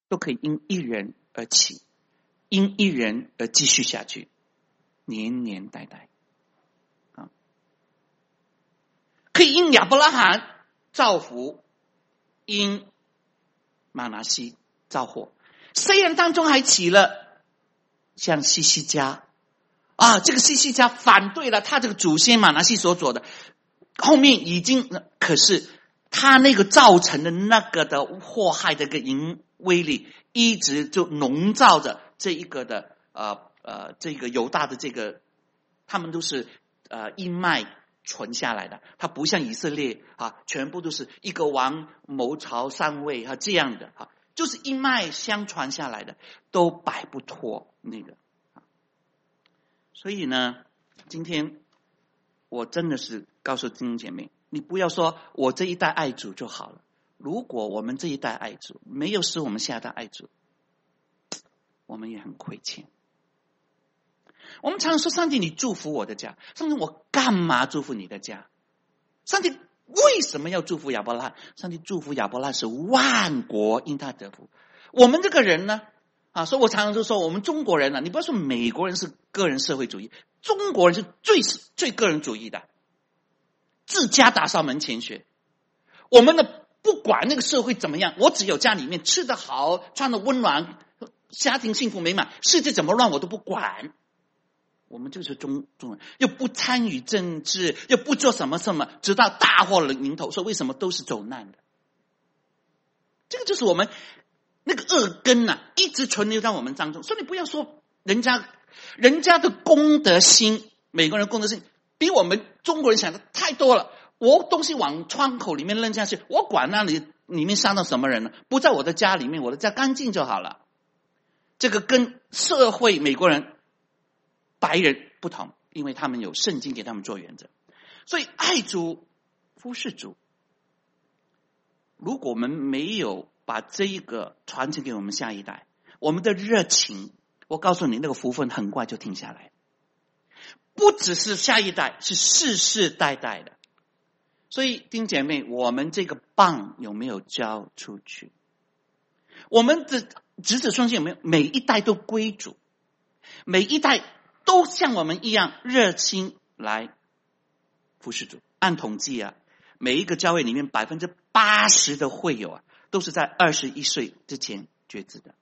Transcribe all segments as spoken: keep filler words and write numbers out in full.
都可以因一人而起，因一人而继续下去，年年代代啊，可以因亚伯拉罕造福，因玛拿西造祸。虽然当中还起了像西西家啊，这个西西家反对了他这个祖先玛拿西所做的，后面已经，可是他那个造成的那个的祸害的一个淫威力，一直就笼罩着这一个的呃呃这个犹大的这个，他们都是呃一脉传下来的，他不像以色列啊，全部都是一个王谋朝上位啊这样的啊，就是一脉相传下来的，都摆不脱那个。所以呢，今天我真的是告诉弟兄姐妹，你不要说我这一代爱主就好了。如果我们这一代爱主，没有使我们下一代爱主，我们也很亏欠。我们常常说，上帝你祝福我的家，上帝我干嘛祝福你的家？上帝为什么要祝福亚伯拉罕？上帝祝福亚伯拉罕是万国因他得福。我们这个人呢，啊，所以我常常就说，我们中国人呢、啊，你不要说美国人是个人社会主义，中国人是最最个人主义的，自家打扫门前雪。我们的不管那个社会怎么样，我只有家里面吃得好，穿得温暖，家庭幸福美满，世界怎么乱我都不管。我们就是中中人，又不参与政治，又不做什么什么，直到大祸临头，说为什么都是走难的？这个就是我们那个恶根啊，一直存留在我们当中。所以你不要说人家人家的公德心，美国人公德心比我们中国人想的太多了。我东西往窗口里面扔下去，我管那里里面伤到什么人呢？不在我的家里面，我的家干净就好了。这个跟社会美国人白人不同，因为他们有圣经给他们做原则。所以爱主服侍主，如果我们没有把这一个传承给我们下一代，我们的热情，我告诉你，那个福分很快就停下来。不只是下一代，是世世代代的。所以弟兄姐妹，我们这个棒有没有交出去？我们的子子孙孙有没有每一代都归主？每一代都像我们一样热心来服侍主。按统计啊，每一个教会里面百分之八十的会友啊，都是在二十一岁之前决志的。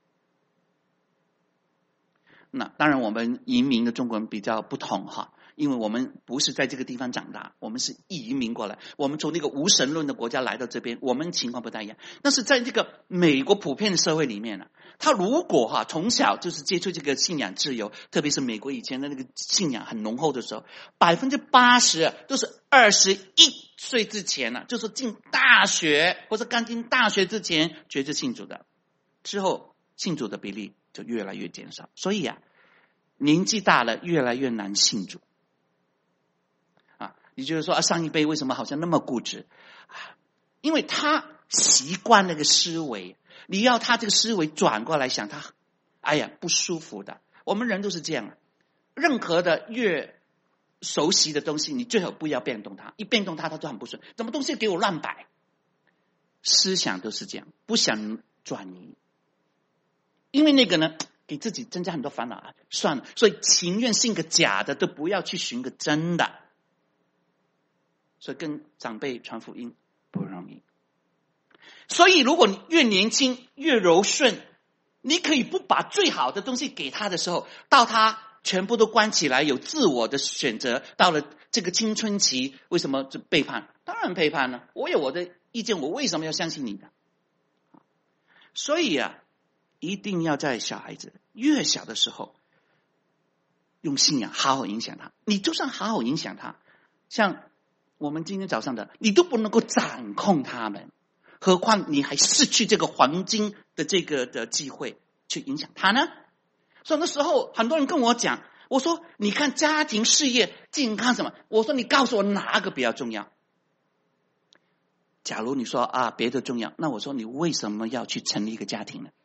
那当然，我们移民的中国人比较不同哈，因为我们不是在这个地方长大，我们是移民过来，我们从那个无神论的国家来到这边，我们情况不太一样。但是在这个美国普遍的社会里面呢、啊，他如果哈从小就是接触这个信仰自由，特别是美国以前的那个信仰很浓厚的时候，百分之八十都是二十一岁之前呢、啊，就是进大学或者刚进大学之前决志信主的，之后信主的比例就越来越减少。所以啊，年纪大了越来越难信主啊！你就是说啊，上一辈为什么好像那么固执啊？因为他习惯那个思维，你要他这个思维转过来想，他哎呀不舒服的。我们人都是这样，任何的越熟悉的东西，你最好不要变动它，一变动它，它就很不顺。什么东西给我乱摆？思想都是这样，不想转移，因为那个呢，给自己增加很多烦恼啊，算了，所以情愿信个假的，都不要去寻个真的。所以跟长辈传福音不容易。所以如果你越年轻越柔顺，你可以不把最好的东西给他的时候，到他全部都关起来，有自我的选择，到了这个青春期，为什么就背叛？当然背叛了，我有我的意见，我为什么要相信你呢？所以啊，一定要在小孩子越小的时候，用信仰好好影响他。你就算好好影响他，像我们今天早上的，你都不能够掌控他们，何况你还失去这个黄金的这个的机会去影响他呢？所以那时候很多人跟我讲，我说你看家庭事业健康什么，我说你告诉我哪个比较重要？假如你说啊别的重要，那我说你为什么要去成立一个家庭呢？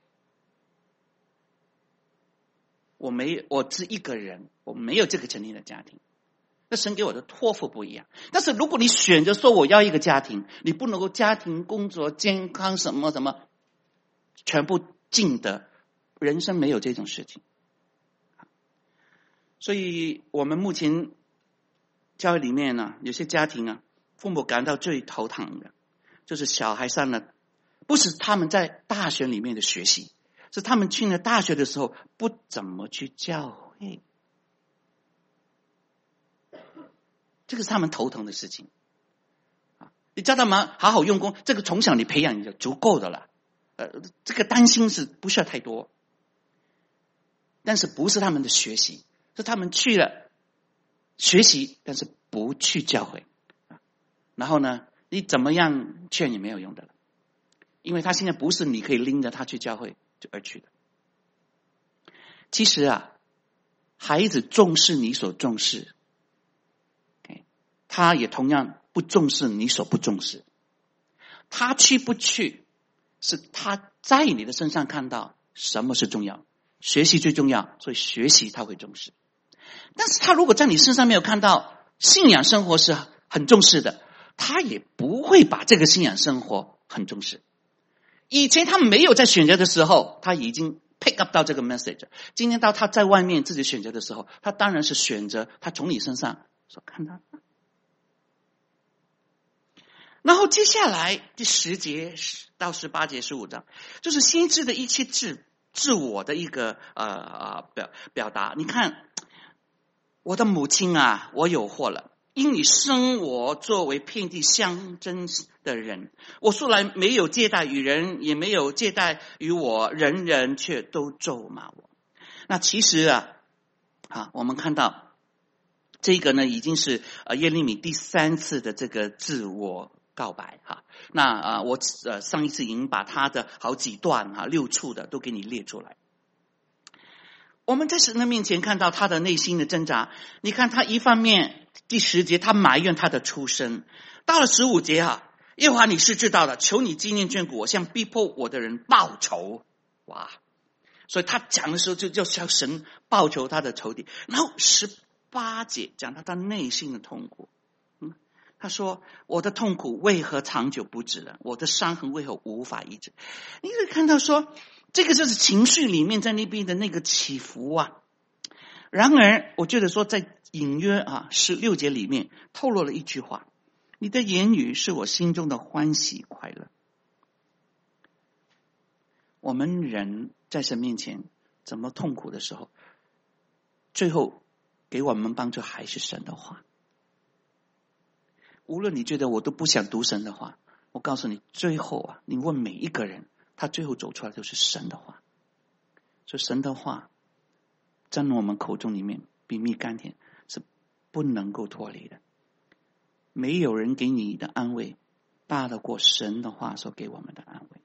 我没我是一个人，我没有这个成立的家庭，那神给我的托付不一样。但是如果你选择说我要一个家庭，你不能够家庭工作健康什么什么， 全部尽得，人生没有这种事情。所以我们目前教会里面呢，有些家庭啊，父母感到最头疼的，就是小孩上了，不是他们在大学里面的学习，是他们去了大学的时候不怎么去教会，这个是他们头疼的事情。你叫他们好好用功，这个从小你培养你就足够的了。呃，这个担心是不需要太多，但是不是他们的学习，是他们去了学习，但是不去教会。然后呢，你怎么样劝也没有用的了，因为他现在不是你可以拎着他去教会而去的。其实啊，孩子重视你所重视，他也同样不重视你所不重视。他去不去，是他在你的身上看到什么是重要，学习最重要，所以学习他会重视。但是他如果在你身上没有看到信仰生活是很重视的，他也不会把这个信仰生活很重视。以前他没有在选择的时候，他已经 pick up 到这个 message。今天到他在外面自己选择的时候，他当然是选择他从你身上所看到的。然后接下来第十节到十八节十五章，就是先知的一切自自我的一个呃表表达。你看，我的母亲啊，我有祸了，因你生我作为遍地相争的人，我素来没有借贷于人，也没有借贷于我，人人却都咒骂我。那其实啊，啊，我们看到这个呢，已经是呃耶利米第三次的这个自我告白哈。那啊，我呃上一次已经把他的好几段哈六处的都给你列出来。我们在神的面前看到他的内心的挣扎。你看他一方面第十节他埋怨他的出身，到了十五节啊，耶和华你是知道的，求你纪念眷顾我，向逼迫我的人报仇。哇！所以他讲的时候就就向神报仇他的仇敌。然后十八节讲到他内心的痛苦。他说我的痛苦为何长久不止了，我的伤痕为何无法医治。你可以看到说这个就是情绪里面在那边的那个起伏啊。然而我觉得说在隐约啊十六节里面透露了一句话，你的言语是我心中的欢喜快乐。我们人在神面前怎么痛苦的时候，最后给我们帮助还是神的话。无论你觉得我都不想读神的话，我告诉你，最后啊，你问每一个人，他最后走出来都是神的话。所以神的话在我们口中里面比蜜甘甜，是不能够脱离的。没有人给你的安慰大得过神的话所给我们的安慰。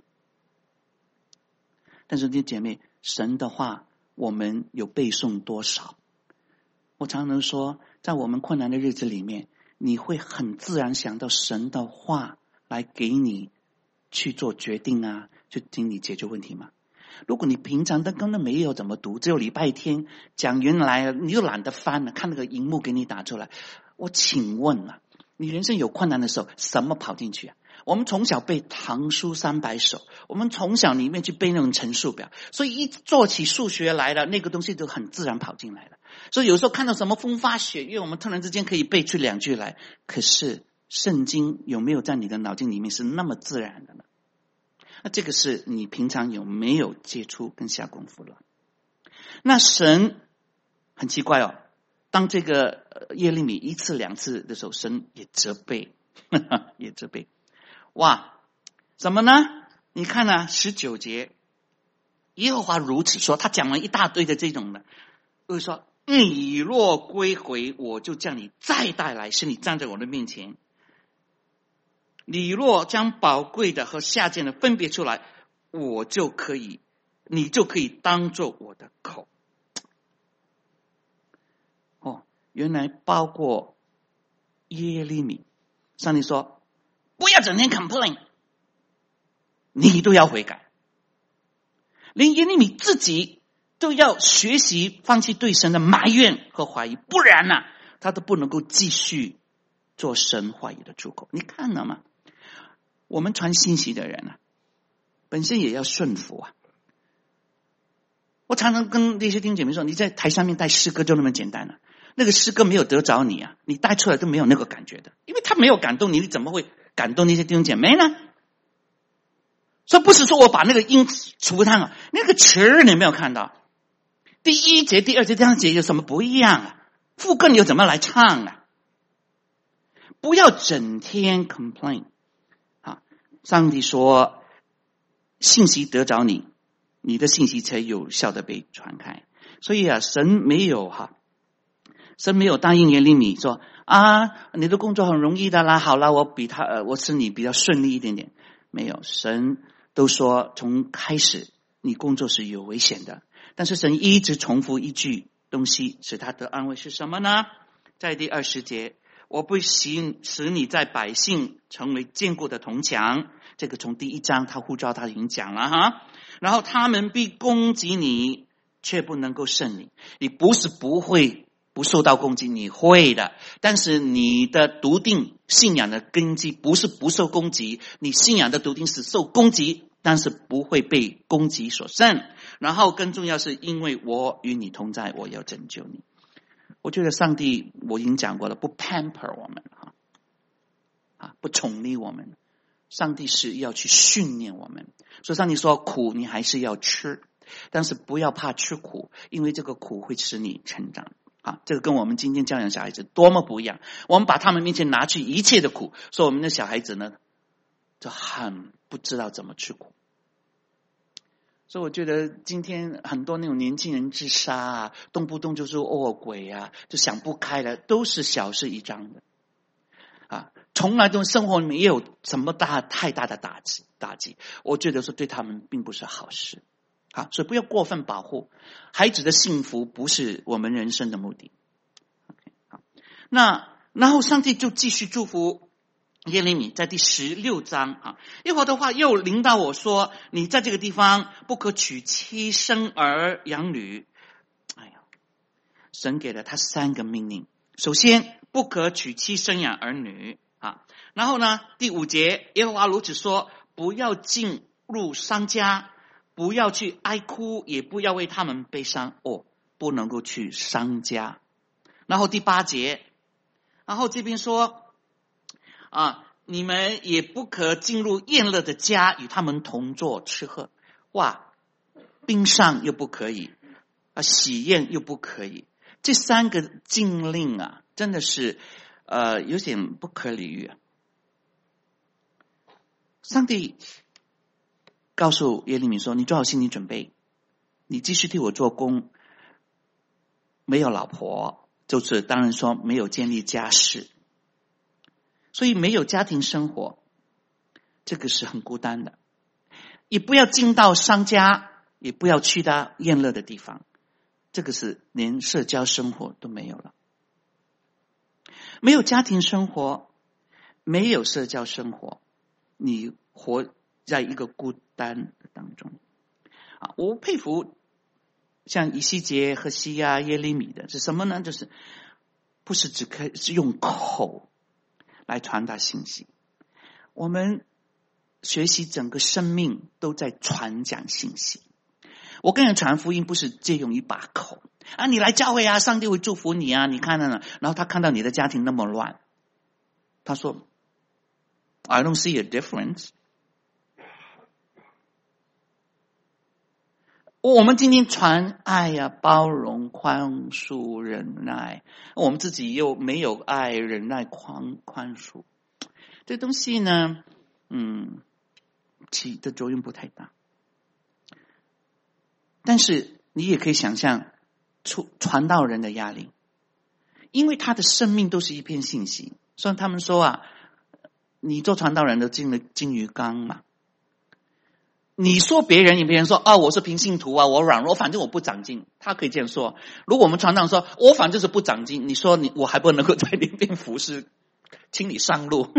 但是弟兄姐妹，神的话我们有背诵多少？我常常说，在我们困难的日子里面，你会很自然想到神的话来给你去做决定啊，去听你解决问题吗？如果你平常都根本没有怎么读，只有礼拜天讲员来了，你就懒得翻了，看那个荧幕给你打出来。我请问啊，你人生有困难的时候，什么跑进去啊？我们从小背唐书三百首，我们从小里面去背那种乘数表，所以一做起数学来了，那个东西就很自然跑进来了。所以有时候看到什么风花雪月，我们突然之间可以背出两句来。可是圣经有没有在你的脑筋里面是那么自然的呢？那这个是你平常有没有接触跟下功夫了？那神很奇怪哦，当这个耶利米一次两次的时候，神也责备，呵呵也责备。哇，怎么呢？你看啊，十九节，耶和华如此说，他讲了一大堆的这种的，就是说，你若归回，我就将你再带来，使你站在我的面前。你若将宝贵的和下贱的分别出来，我就可以，你就可以当作我的口。哦，原来包括耶利米，上帝说不要整天 complain， 你都要悔改。连耶利米自己都要学习放弃对神的埋怨和怀疑，不然呢、啊，他都不能够继续做神话语的出口。你看了吗？我们传信息的人啊， 本身也要顺服啊。我常常跟那些弟兄姐妹说，你在台上面带诗歌就那么简单了、啊，那个诗歌没有得着你啊，你带出来都没有那个感觉的，因为他没有感动你，你怎么会感动那些弟兄姐妹呢？所以不是说我把那个音除它啊，那个词你没有看到，第一节、第二节、第三节有什么不一样啊？副歌你又怎么来唱啊？不要整天 complain 啊！上帝说，信息得着你，你的信息才有效的被传开。所以啊，神没有哈、啊，神没有答应耶利米说啊，你的工作很容易的啦，好啦，我比他呃，我使你比较顺利一点点。没有，神都说从开始你工作是有危险的，但是神一直重复一句东西，使他得安慰是什么呢？在第二十节，我不使使你在百姓成为坚固的铜墙，这个从第一章他呼召他已经讲了哈。然后他们必攻击你，却不能够胜你。你不是不会不受到攻击，你会的，但是你的笃定信仰的根基不是不受攻击，你信仰的笃定是受攻击，但是不会被攻击所胜。然后更重要是因为我与你同在，我要拯救你。我觉得上帝我已经讲过了，不 pamper 我们啊，啊不宠溺我们，上帝是要去训练我们。所以上帝说苦你还是要吃，但是不要怕吃苦，因为这个苦会使你成长。啊，这个跟我们今天教养小孩子多么不一样！我们把他们面前拿去一切的苦，所以我们的小孩子呢，就很不知道怎么吃苦。所以我觉得今天很多那种年轻人自杀啊，动不动就是恶鬼啊，就想不开了，都是小事一桩的。啊，从来都生活里面也有什么大太大的打击打击，我觉得说对他们并不是好事。好，所以不要过分保护孩子的幸福，不是我们人生的目的。Okay, 好，那然后上帝就继续祝福耶利米，在第十六章啊，一会儿的话又临到我说，你在这个地方不可娶妻生儿养女。哎呀，神给了他三个命令，首先不可娶妻生养儿女啊，然后呢第五节，耶和华如此说，不要进入商家。不要去哀哭，也不要为他们悲伤。哦，不能够去商家。然后第八节，然后这边说啊，你们也不可进入宴乐的家，与他们同坐吃喝。哇，冰上又不可以啊，喜宴又不可以。这三个禁令啊，真的是呃有点不可理喻啊。上帝告诉耶利米说，你做好心理准备，你继续替我做工，没有老婆，就是当然说没有建立家室，所以没有家庭生活，这个是很孤单的。也不要进到商家，也不要去到宴乐的地方，这个是连社交生活都没有了。没有家庭生活，没有社交生活，你活在一个孤单当中啊！我佩服像以西结和西亚耶利米的是什么呢？就是不是只可以是用口来传达信息，我们学习整个生命都在传讲信息。我跟人传福音不是借用一把口啊，你来教会啊，上帝会祝福你啊，你看到呢？然后他看到你的家庭那么乱，他说 I don't see a difference。我们今天传爱呀、包容、宽恕、忍耐，我们自己又没有爱、忍耐、宽宽恕，这东西呢，嗯，起的作用不太大。但是你也可以想象出传道人的压力，因为他的生命都是一片信息。所以他们说啊，你做传道人都进了金鱼缸嘛。你说别人，别人说哦，我是平信徒啊，我软弱，反正我不长进，他可以这样说。如果我们传道人说我反正是不长进，你说你我还不能够在里面服侍，请你上路。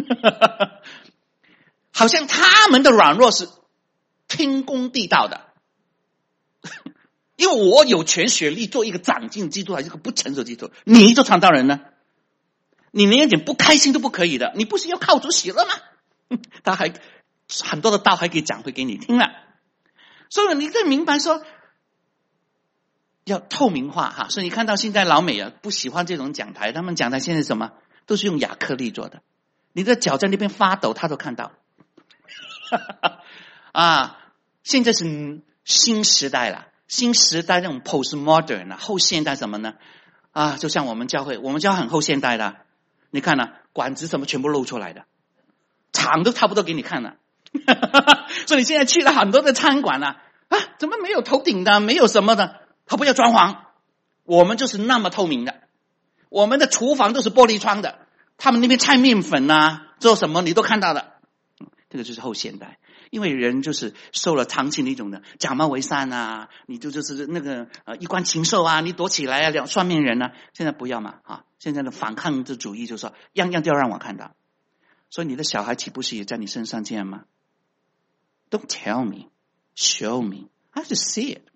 好像他们的软弱是天公地道的，因为我有权学历做一个长进基督还是一个不成熟基督，你做传道人呢，你连一点不开心都不可以的，你不是要靠主喜乐吗？他还很多的道还可以讲回给你听了。所以你可以明白说，要透明化哈。所以你看到现在老美啊不喜欢这种讲台，他们讲台现在什么都是用亚克力做的，你的脚在那边发抖，他都看到。啊，现在是新时代了，新时代那种 postmodern 啊，后现代什么呢？啊，就像我们教会，我们教会很后现代的，你看啊，管子什么全部露出来的，场都差不多给你看了。所以你现在去了很多的餐馆啊，啊，怎么没有头顶的，没有什么的，他不要装潢，我们就是那么透明的，我们的厨房都是玻璃窗的，他们那边拆面粉啊，做什么你都看到的。这个就是后现代，因为人就是受了长期的一种的假冒为善啊，你就就是那个呃衣冠禽兽啊，你躲起来啊，两双面人啊，现在不要嘛啊，现在的反抗的主义就是说样样都要让我看到，所以你的小孩岂不是也在你身上这样吗？ Don't tell me, show me, I have to see it。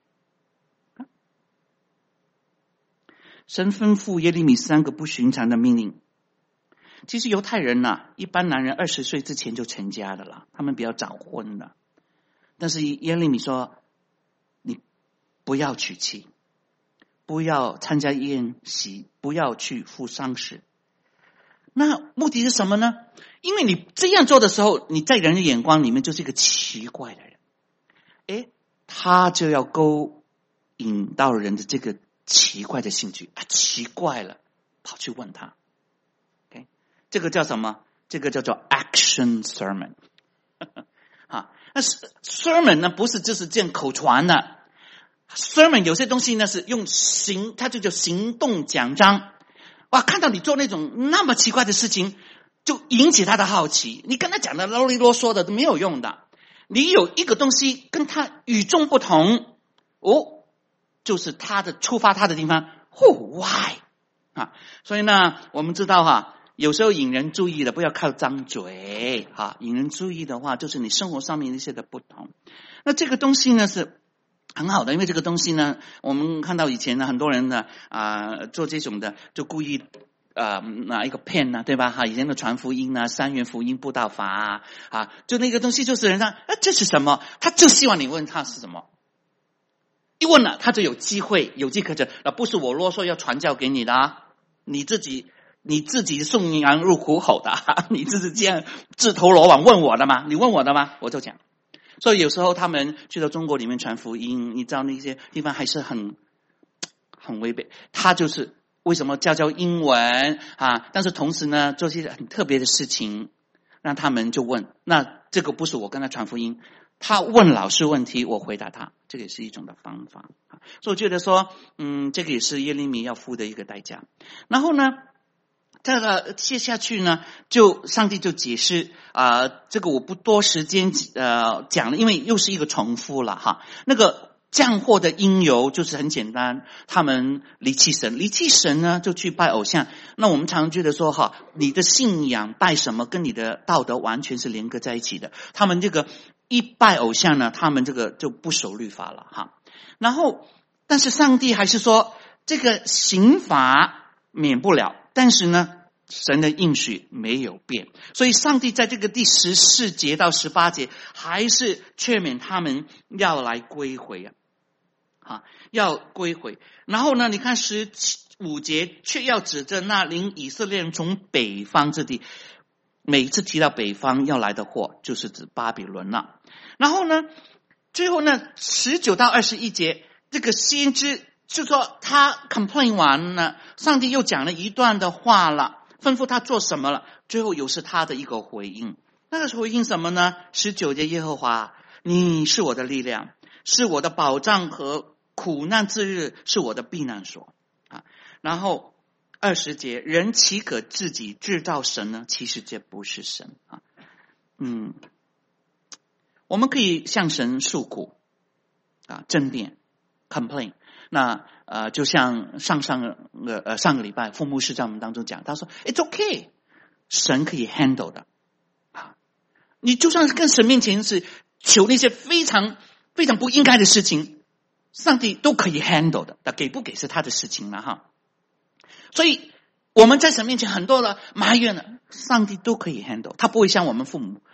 神吩咐耶利米三个不寻常的命令。其实犹太人呐、啊，一般男人二十岁之前就成家的了，他们比较早婚的。但是耶利米说，你不要娶妻，不要参加宴席，不要去赴丧事。那目的是什么呢？因为你这样做的时候，你在人的眼光里面就是一个奇怪的人。诶，他就要勾引到人的这个奇怪的兴趣啊，奇怪了，跑去问他。这个叫什么？这个叫做 action sermon。 啊，那 sermon 呢不是就是这样口传的， sermon 有些东西呢是用行，它就叫行动讲章。哇，看到你做那种那么奇怪的事情，就引起他的好奇。你跟他讲的啰里啰嗦的都没有用的，你有一个东西跟他与众不同，哦，就是他的触发他的地方。哦 why 啊？所以呢，我们知道哈、啊。有时候引人注意的不要靠张嘴哈，引人注意的话就是你生活上面一些的不同。那这个东西呢是很好的，因为这个东西呢，我们看到以前呢很多人呢啊、呃、做这种的就故意呃拿一个 pen 啊，对吧哈？以前的传福音啊，三元福音布道法啊，啊就那个东西就是人家啊这是什么？他就希望你问他是什么。一问了他就有机会有机可乘，那不是我啰嗦要传教给你的啊，你自己。你自己送羊入虎口的，你自己这样自投罗网问我的吗？你问我的吗？我就讲。所以有时候他们去到中国里面传福音，你知道那些地方还是很很违背。他就是为什么教教英文啊？但是同时呢，做些很特别的事情，让他们就问。那这个不是我跟他传福音，他问老师问题，我回答他，这个也是一种的方法。所以我觉得说，嗯，这个也是耶利米要付的一个代价。然后呢？这个接下去呢，就上帝就解释啊、呃，这个我不多时间呃讲了，因为又是一个重复了哈。那个降祸的因由就是很简单，他们离弃神，离弃神呢就去拜偶像。那我们常觉得说哈，你的信仰拜什么跟你的道德完全是连割在一起的。他们这个一拜偶像呢，他们这个就不守律法了哈。然后，但是上帝还是说这个刑罚免不了。但是呢，神的应许没有变，所以上帝在这个第十四节到十八节还是劝勉他们要来归回啊，啊，要归回。然后呢，你看十五节却要指着那领以色列人从北方之地，每一次提到北方要来的祸，就是指巴比伦了。然后呢，最后呢，十九到二十一节，这个先知。就说他 complain 完了，上帝又讲了一段的话了，吩咐他做什么了，最后又是他的一个回应。那个回应什么呢？十九节，耶和华，你是我的力量，是我的保障和苦难之日是我的避难所啊。然后二十节，人岂可自己制造神呢？其实这不是神啊。嗯，我们可以向神诉苦啊，争辩 complain。那呃，就像上上个呃上个礼拜，傅牧师在我们当中讲，他说 "It's okay， 神可以 handle 的啊。你就算跟神面前是求那些非常非常不应该的事情，上帝都可以 handle 的。那给不给是他的事情了哈。所以我们在神面前很多的埋怨了，上帝都可以 handle， 他不会像我们父母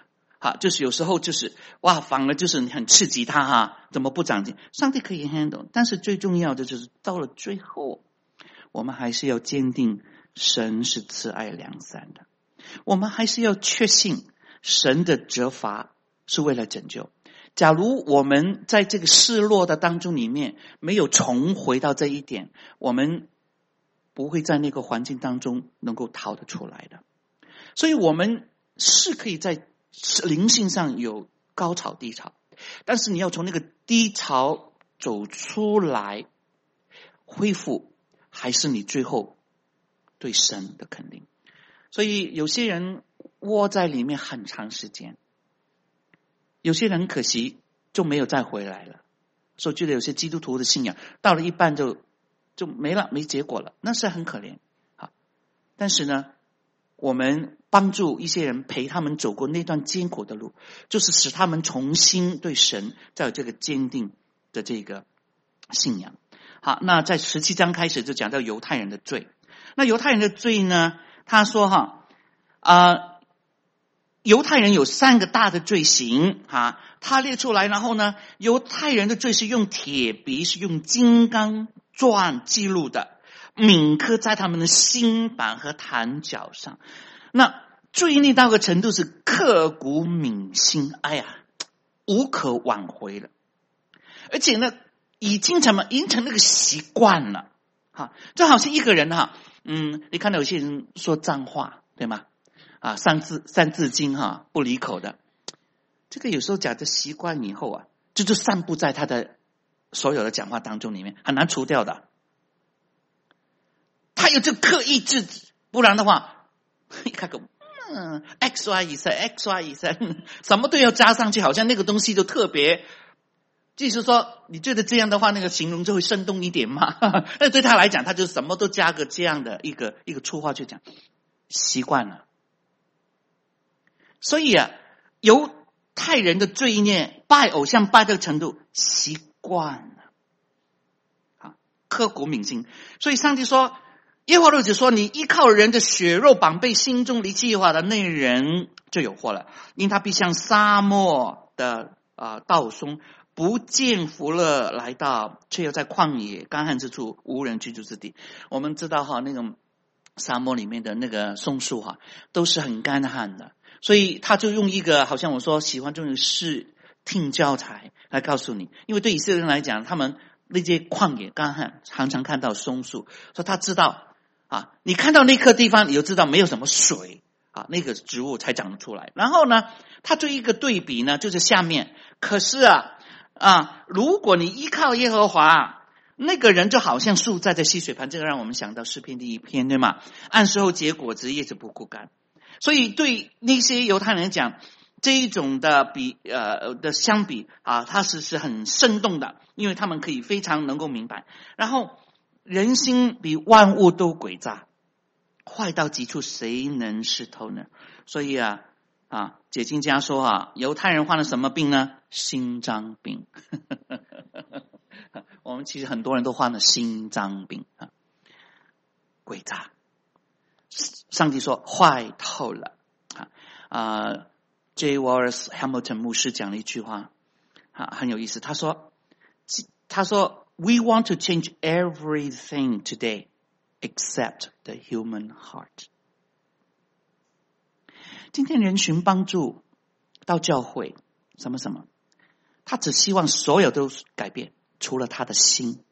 哈，就是有时候就是哇，反而就是很刺激他哈，怎么不长进？上帝可以 handle， 但是最重要的就是到了最后，我们还是要坚定神是慈爱良善的，我们还是要确信神的责罚是为了拯救。假如我们在这个失落的当中里面没有重回到这一点，我们不会在那个环境当中能够逃得出来的。所以我们是可以在灵性上有高潮低潮，但是你要从那个低潮走出来，恢复还是你最后对神的肯定。所以有些人窝在里面很长时间，有些人可惜就没有再回来了。所以觉得有些基督徒的信仰到了一半就就没了，没结果了，那是很可怜。好，但是呢，我们帮助一些人，陪他们走过那段艰苦的路，就是使他们重新对神再有这个坚定的这个信仰。好，那在十七章开始就讲到犹太人的罪。那犹太人的罪呢，他说哈啊、呃，犹太人有三个大的罪行啊，他列出来，然后呢，犹太人的罪是用铁笔，是用金刚钻记录的，铭刻在他们的心板和坛角上。那罪孽到个程度是刻骨铭心，哎呀，无可挽回了。而且呢，已经成了，已经成那个习惯了。哈，就好像一个人哈，嗯，你看到有些人说脏话，对吗？啊，三字三字经哈，不离口的，这个有时候讲的习惯以后啊，这就散布在他的所有的讲话当中里面，很难除掉的。他有这刻意制止，不然的话，一看个嗯 X Y 以上 X Y 以上，什么都要加上去，好像那个东西就特别。就是说，你觉得这样的话，那个形容就会生动一点嘛？那对他来讲，他就什么都加个这样的一个一个粗话去讲，习惯了。所以啊，犹太人的罪孽，拜偶像拜这个程度，习惯了，啊，刻骨铭心。所以上帝说，耶和华如此说：你依靠人的血肉绑背，心中离弃耶和华的那人就有祸了，因他必像沙漠的啊、呃、道松。不见福乐来到，却又在旷野干旱之处无人居住之地。我们知道哈，那种沙漠里面的那个松树哈，都是很干旱的，所以他就用一个好像我说喜欢这种视听教材来告诉你，因为对以色列人来讲，他们那些旷野干旱常常看到松树，所以他知道啊，你看到那颗地方，你就知道没有什么水啊，那个植物才长得出来。然后呢，他做一个对比呢，就是下面，可是啊。啊，如果你依靠耶和华，那个人就好像树栽在溪水旁，这个让我们想到诗篇第一篇，对吗？按时候结果子，叶子不枯干。所以对那些犹太人讲，这一种的比呃的相比啊，它是是很生动的，因为他们可以非常能够明白。然后人心比万物都诡诈，坏到极处，谁能识透呢？所以啊。啊，解经家说啊，犹太人患了什么病呢？心脏病。我们其实很多人都患了心脏病啊，诡诈。上帝说坏透了啊啊 J. Wallace Hamilton 牧师讲了一句话啊，很有意思。他说，他说 ，We want to change everything today except the human heart。今天人寻帮助到教会什么什么，他只希望所有都改变，除了他的心。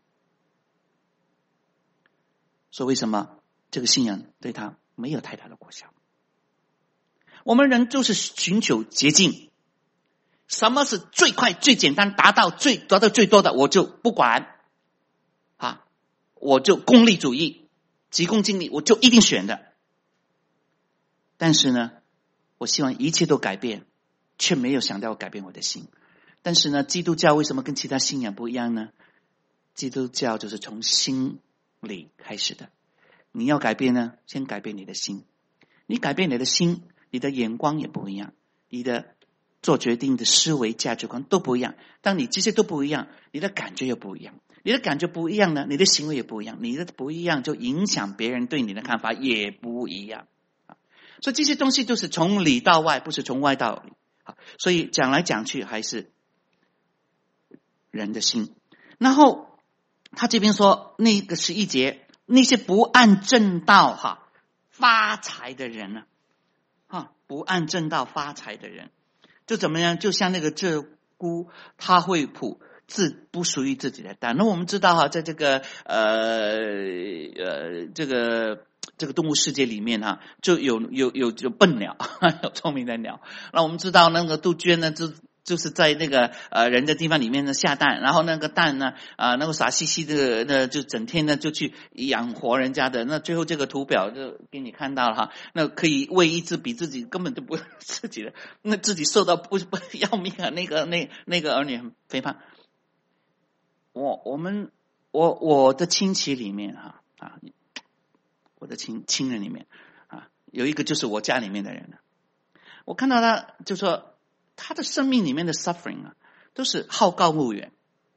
所以为什么这个信仰对他没有太大的果效？我们人就是寻求捷径，什么是最快最简单达到最得到最多的我就不管啊，我就功利主义急功近利，我就一定选的。但是呢，我希望一切都改变，却没有想到改变我的心。但是呢，基督教为什么跟其他信仰不一样呢？基督教就是从心里开始的。你要改变呢，先改变你的心。你改变你的心，你的眼光也不一样，你的做决定的思维价值观都不一样。当你这些都不一样，你的感觉又不一样。你的感觉不一样呢，你的行为也不一样。你的不一样，就影响别人对你的看法也不一样。所以这些东西都是从里到外，不是从外到里。 所以讲来讲去还是人的心。然后他这边说那个十一节，那些不按正道哈发财的人呢，啊，不按正道发财的人，就怎么样？就像那个鹧鸪，他会捕自不属于自己的蛋。那我们知道哈，在这个呃呃这个这个动物世界里面哈，就有有有有笨鸟，有聪明的鸟。那我们知道那个杜鹃呢，就就是在那个呃人的地方里面呢下蛋，然后那个蛋呢啊、呃、那个傻兮兮的那就整天呢就去养活人家的，那最后这个图表就给你看到了哈，那可以喂一只比自己根本就不是自己的，那自己瘦到不不要命啊，那个那那个儿女很肥胖。我我们我我的亲戚里面哈啊，我的亲亲人里面啊，有一个就是我家里面的人，我看到他就说他的生命里面的 suffering 啊，都是好高骛远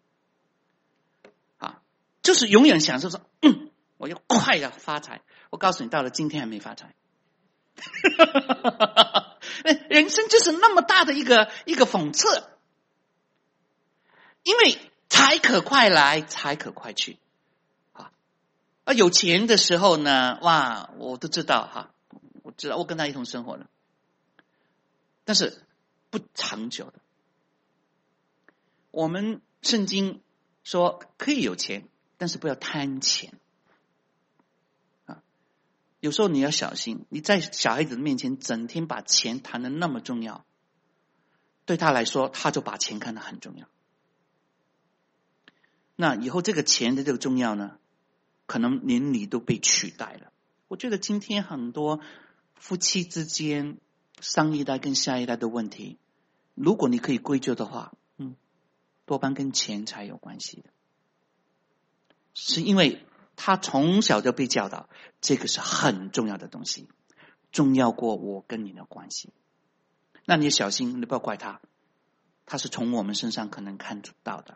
啊，就是永远想说说，嗯，我要快要发财。我告诉你，到了今天还没发财。人生就是那么大的一个一个讽刺，因为财可快来，财可快去啊！啊，有钱的时候呢，哇，我都知道哈，我知道我跟他一同生活了，但是不长久的。我们圣经说可以有钱，但是不要贪钱啊！有时候你要小心，你在小孩子面前整天把钱谈得那么重要，对他来说，他就把钱看得很重要。那以后这个钱的这个重要呢，可能连你都被取代了。我觉得今天很多夫妻之间上一代跟下一代的问题，如果你可以归咎的话，嗯，多半跟钱财有关系的，是因为他从小就被教导，这个是很重要的东西，重要过我跟你的关系。那你小心，你不要怪他，他是从我们身上可能看到的。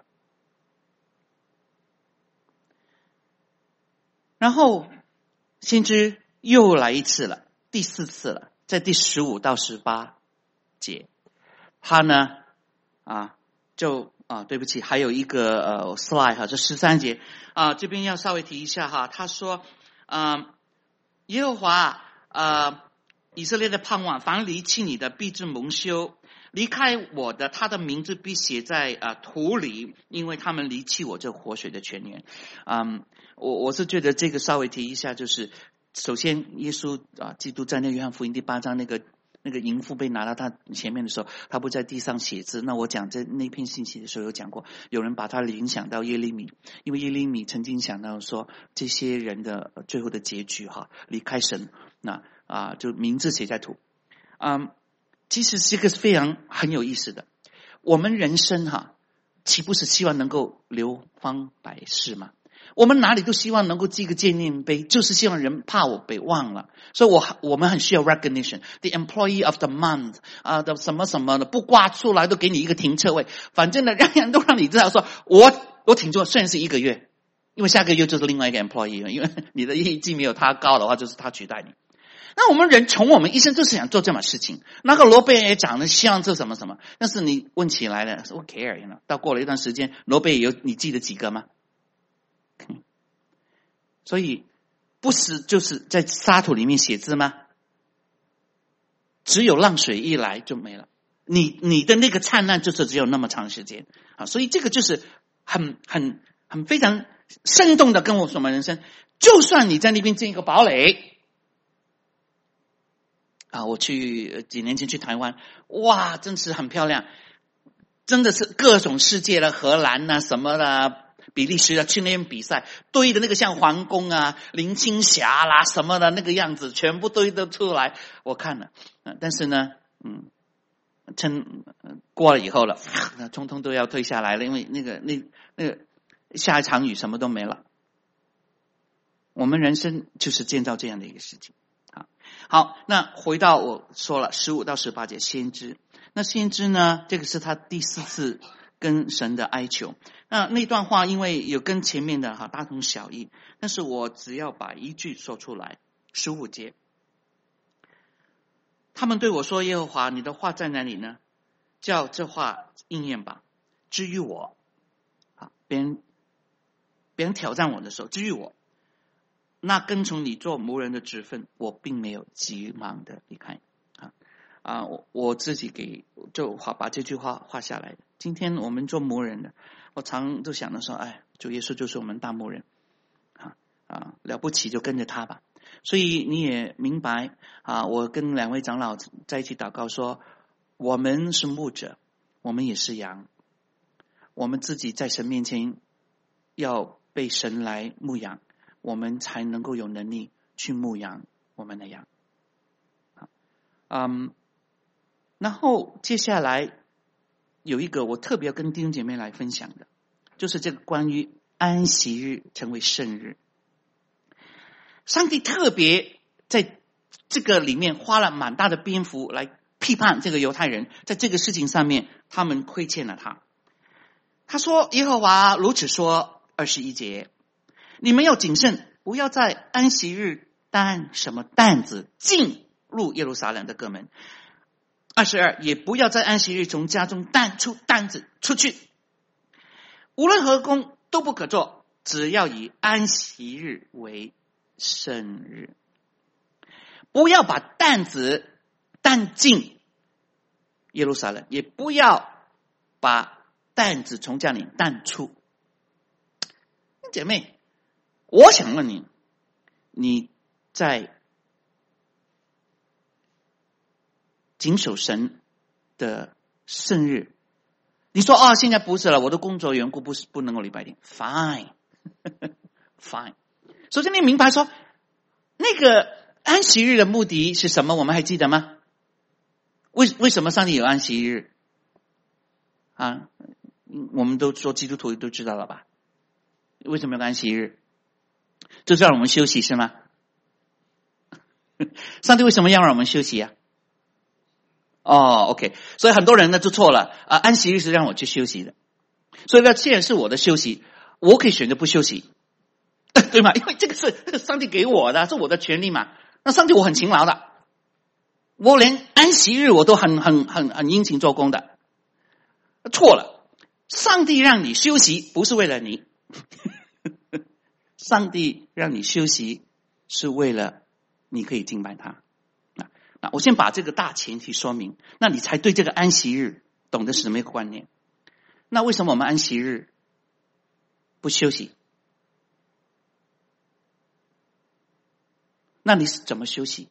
然后先知又来一次了，第四次了，在第十五到十八节，他呢啊就啊对不起，还有一个呃 slide 哈，这十三节啊这边要稍微提一下哈，他说啊耶和华啊以色列的盼望，凡离弃你的必致蒙羞，离开我的，他的名字必写在啊土里，因为他们离弃我这活水的泉源。嗯，我我是觉得这个稍微提一下，就是首先耶稣啊，基督在那约翰福音第八章那个那个淫妇被拿到他前面的时候，他不在地上写字。那我讲这那篇信息的时候有讲过，有人把他联想到耶利米，因为耶利米曾经想到说这些人的最后的结局哈，离开神，那啊就名字写在土。嗯。其实这个是非常很有意思的。我们人生哈，岂不是希望能够流芳百世吗？我们哪里都希望能够记个纪念碑，就是希望人怕我被忘了。所以我我们很需要 recognition，the employee of the month 啊的什么什么的，不挂出来都给你一个停车位，反正呢，让人都让你知道说，我我停住，虽然是一个月，因为下个月就是另外一个 employee， 因为你的业绩没有他高的话，就是他取代你。那我们人从我们一生都是想做这么事情，那个罗贝也讲的希望做什么什么，但是你问起来了 ，who care？ you know， 到过了一段时间，罗贝有你记得几个吗？所以不是就是在沙土里面写字吗？只有浪水一来就没了，你你的那个灿烂就是只有那么长时间啊！所以这个就是很很很非常生动的跟我说我们人生，就算你在那边建一个堡垒。啊，我去几年前去台湾，哇，真是很漂亮，真的是各种世界的荷兰啊什么的，比利时啊去那边比赛，堆的那个像皇宫啊、林青霞啦什么的那个样子，全部堆得出来。我看了，但是呢，嗯，趁过了以后了，那通通都要退下来了，因为那个那那个下一场雨什么都没了。我们人生就是建造这样的一个事情。好，那回到我说了十五到十八节先知，那先知呢，这个是他第四次跟神的哀求。那那段话因为有跟前面的哈大同小异，但是我只要把一句说出来。十五节，他们对我说：耶和华，你的话在哪里呢？ 叫这话应验吧。至于我，啊，别人别人挑战我的时候，至于我，那跟从你做牧人的职分，我并没有急忙的离开。啊啊，我我自己给就画把这句话画下来的。今天我们做牧人的，我常都想着说，哎，主耶稣就是我们大牧人，啊啊，了不起就跟着他吧。所以你也明白啊，我跟两位长老在一起祷告说，我们是牧者，我们也是羊，我们自己在神面前要被神来牧养，我们才能够有能力去牧养我们的羊。嗯，然后接下来有一个我特别要跟弟兄姐妹来分享的，就是这个关于安息日成为圣日。上帝特别在这个里面花了蛮大的篇幅来批判这个犹太人，在这个事情上面他们亏欠了他。他说耶和华如此说，二十一节，你们要谨慎，不要在安息日担什么担子进入耶路撒冷的各门。二十二，也不要在安息日从家中担出担子出去，无论何工都不可做，只要以安息日为圣日。不要把担子担进耶路撒冷，也不要把担子从家里担出。姐妹，我想问你，你在谨守神的圣日，你说啊、哦，现在不是了，我的工作缘故不是不能够礼拜天 ，fine， fine。首先你明白说，那个安息日的目的是什么？我们还记得吗？为为什么上帝有安息日？啊，我们都说基督徒都知道了吧？为什么有安息日？就是让我们休息是吗？上帝为什么要让我们休息啊？哦 ，OK， 所以很多人呢就错了啊，安息日是让我去休息的，所以呢，既然是我的休息，我可以选择不休息，对吗？因为这个是上帝给我的，是我的权利嘛。那上帝我很勤劳的，我连安息日我都很很很很殷勤做工的。错了，上帝让你休息不是为了你，上帝让你休息是为了你可以敬拜他。那我先把这个大前提说明，那你才对这个安息日懂得是什么一个观念。那为什么我们安息日不休息？那你是怎么休息？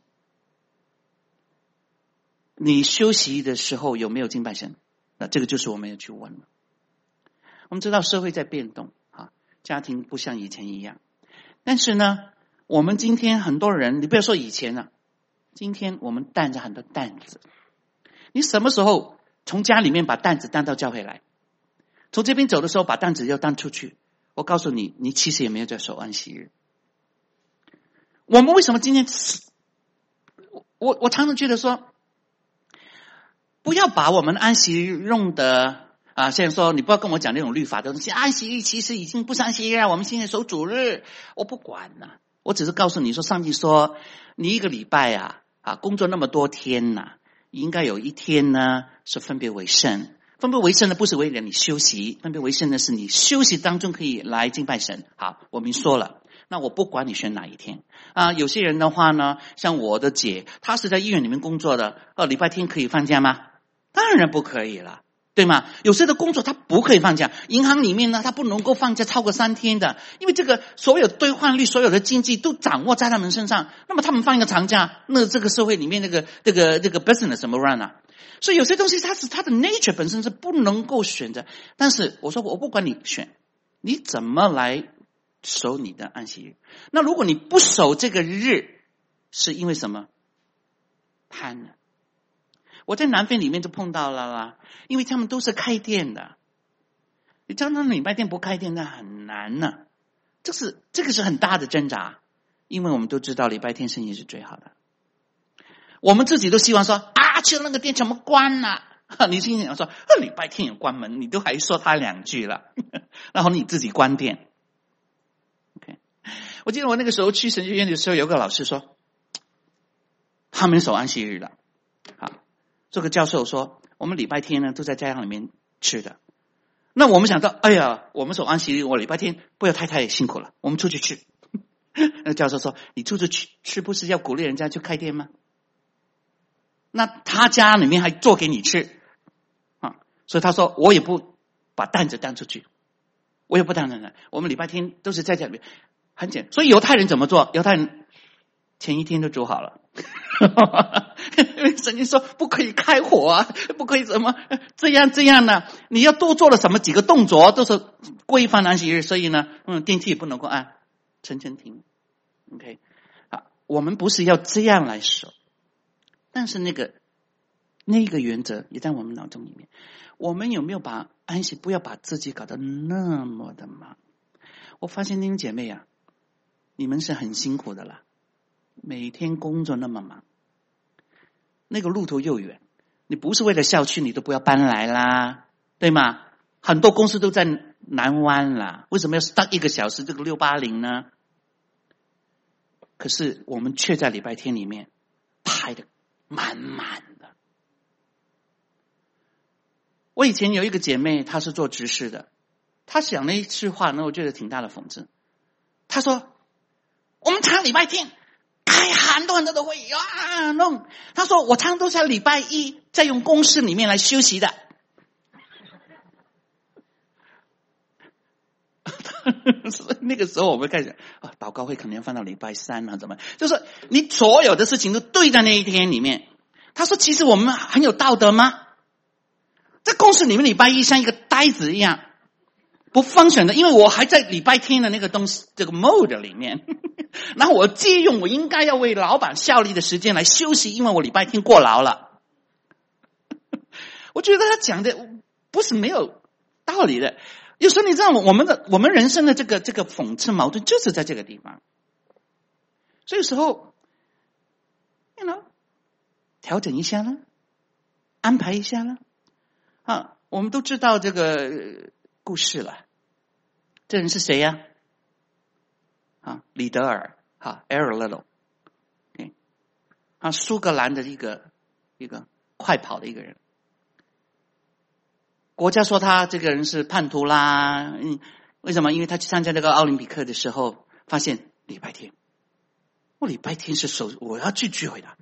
你休息的时候有没有敬拜神？那这个就是我们要去问了。我们知道社会在变动啊，家庭不像以前一样，但是呢，我们今天很多人，你不要说以前了，今天我们担着很多担子。你什么时候从家里面把担子担到教会来？从这边走的时候把担子要担出去。我告诉你，你其实也没有在守安息日。我们为什么今天我我常常觉得说，不要把我们安息日用的啊，现在说你不要跟我讲那种律法的东西，安息日其实已经不是安息日了，我们现在守主日，我不管了、啊，我只是告诉你说，上帝说你一个礼拜啊啊工作那么多天呐、啊，应该有一天呢是分别为圣。分别为圣的不是为了你休息，分别为圣的是你休息当中可以来敬拜神。好，我们说了，那我不管你选哪一天啊。有些人的话呢，像我的姐，她是在医院里面工作的，呃，礼拜天可以放假吗？当然不可以了，对吗？有些的工作他不可以放假，银行里面呢，他不能够放假超过三天的，因为这个所有兑换率、所有的经济都掌握在他们身上。那么他们放一个长假，那这个社会里面那个这个这个 business 怎么 run 啊？所以有些东西它是它的 nature 本身是不能够选择。但是我说我不管你选，你怎么来守你的安息日？那如果你不守这个日，是因为什么？贪了。我在南非里面就碰到了啦，因为他们都是开店的，你常常礼拜天不开店那很难呢、啊，这是这个是很大的挣扎，因为我们都知道礼拜天生意是最好的，我们自己都希望说啊，去了那个店怎么关了、啊？你心想说礼拜天有关门，你都还说他两句了，然后你自己关店。OK， 我记得我那个时候去神学院的时候，有个老师说，他们守安息日的，好。这个教授说我们礼拜天呢都在家里面吃的。那我们想到，哎呀，我们守安息日，我礼拜天不要太太辛苦了，我们出去吃。那教授说，你出去吃吃不是要鼓励人家去开店吗？那他家里面还做给你吃啊，所以他说我也不把担子担出去，我也不担担。我们礼拜天都是在家里面，很简单。所以犹太人怎么做？犹太人前一天就煮好了。神经说不可以开火啊，不可以怎么这样这样呢？你要多做了什么几个动作，都是规范安息日，所以呢，嗯，电器也不能够按，沉沉停。OK， 啊，我们不是要这样来守，但是那个那个原则也在我们脑中里面。我们有没有把安息不要把自己搞得那么的忙？我发现弟兄姐妹啊，你们是很辛苦的啦，每天工作那么忙，那个路途又远，你不是为了校区你都不要搬来啦，对吗？很多公司都在南湾啦，为什么要 stuck 一个小时这个六八零呢？可是我们却在礼拜天里面排得满满的。我以前有一个姐妹，她是做执事的，她讲了一句话呢，我觉得挺大的讽刺。她说我们常礼拜天开很多很多的会啊弄，她说我常都在礼拜一在用公司里面来休息的。那个时候我们开始啊，祷告会可能要放到礼拜三啊，怎么？就是你所有的事情都对在那一天里面。他说：“其实我们很有道德吗？在公司里面，礼拜一像一个呆子一样不function的，因为我还在礼拜天的那个东西这个 mode 里面。然后我借用我应该要为老板效力的时间来休息，因为我礼拜天过劳了。我觉得他讲的不是没有道理的。”有时候你知道我们的我们人生的这个这个讽刺矛盾就是在这个地方，所以有时候 you know 调整一下呢，安排一下呢啊，我们都知道这个故事了。这人是谁呀？啊，李德尔啊 ，Aristotle， okay， 啊，苏格兰的一个一个快跑的一个人。国家说他这个人是叛徒啦，嗯，为什么？因为他去参加那个奥林匹克的时候，发现礼拜天，我礼拜天是守，我要去聚会的。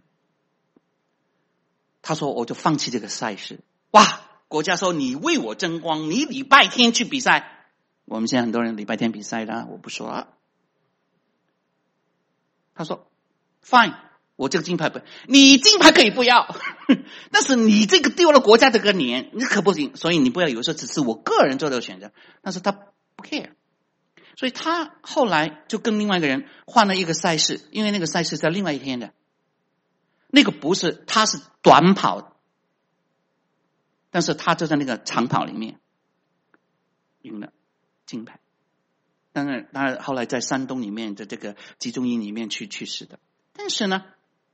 他说我就放弃这个赛事。哇，国家说你为我争光，你礼拜天去比赛。我们现在很多人礼拜天比赛的，我不说了。他说 fine， 我这个金牌不，你金牌可以不要，但是你这个丢了国家这个脸，你可不行。所以你不要以为说只是我个人做的选择，但是他不 care。所以他后来就跟另外一个人换了一个赛事，因为那个赛事在另外一天的，那个不是，他是短跑，但是他就在那个长跑里面赢了金牌。当然，当然后来在山东里面的这个集中营里面去去世的。但是呢，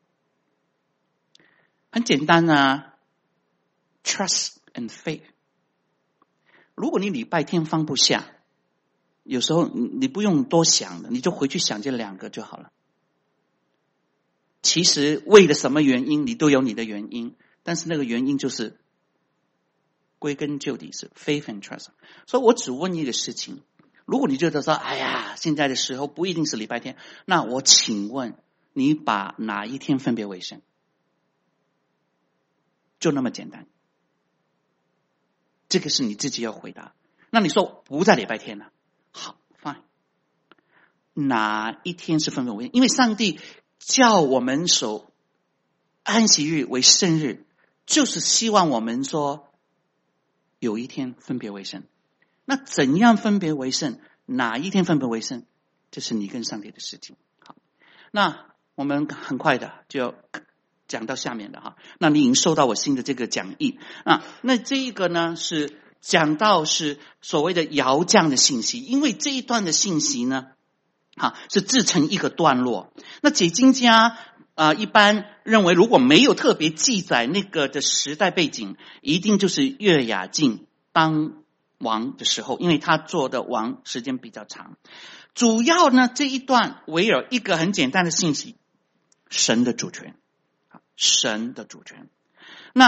很简单啊 ，trust and faith。如果你礼拜天放不下，有时候你不用多想的，你就回去想这两个就好了。其实为了什么原因，你都有你的原因，但是那个原因就是归根究底是 faith and trust。所以我只问一个事情：如果你觉得说，哎呀，现在的时候不一定是礼拜天，那我请问你把哪一天分别为圣？就那么简单。这个是你自己要回答。那你说不在礼拜天了，好 ，fine。哪一天是分别为圣？因为上帝叫我们守安息日为圣日，就是希望我们说有一天分别为圣。那怎样分别为圣？哪一天分别为圣？这是你跟上帝的事情。好，那我们很快的就讲到下面的哈。那你已经收到我新的这个讲义啊。那这一个呢是讲到是所谓的窑匠的信息，因为这一段的信息呢，啊是自成一个段落。那解经家啊、呃、一般认为，如果没有特别记载那个的时代背景，一定就是约雅敬当王的时候，因为他做的王时间比较长。主要呢这一段围绕一个很简单的信息：神的主权，神的主权。那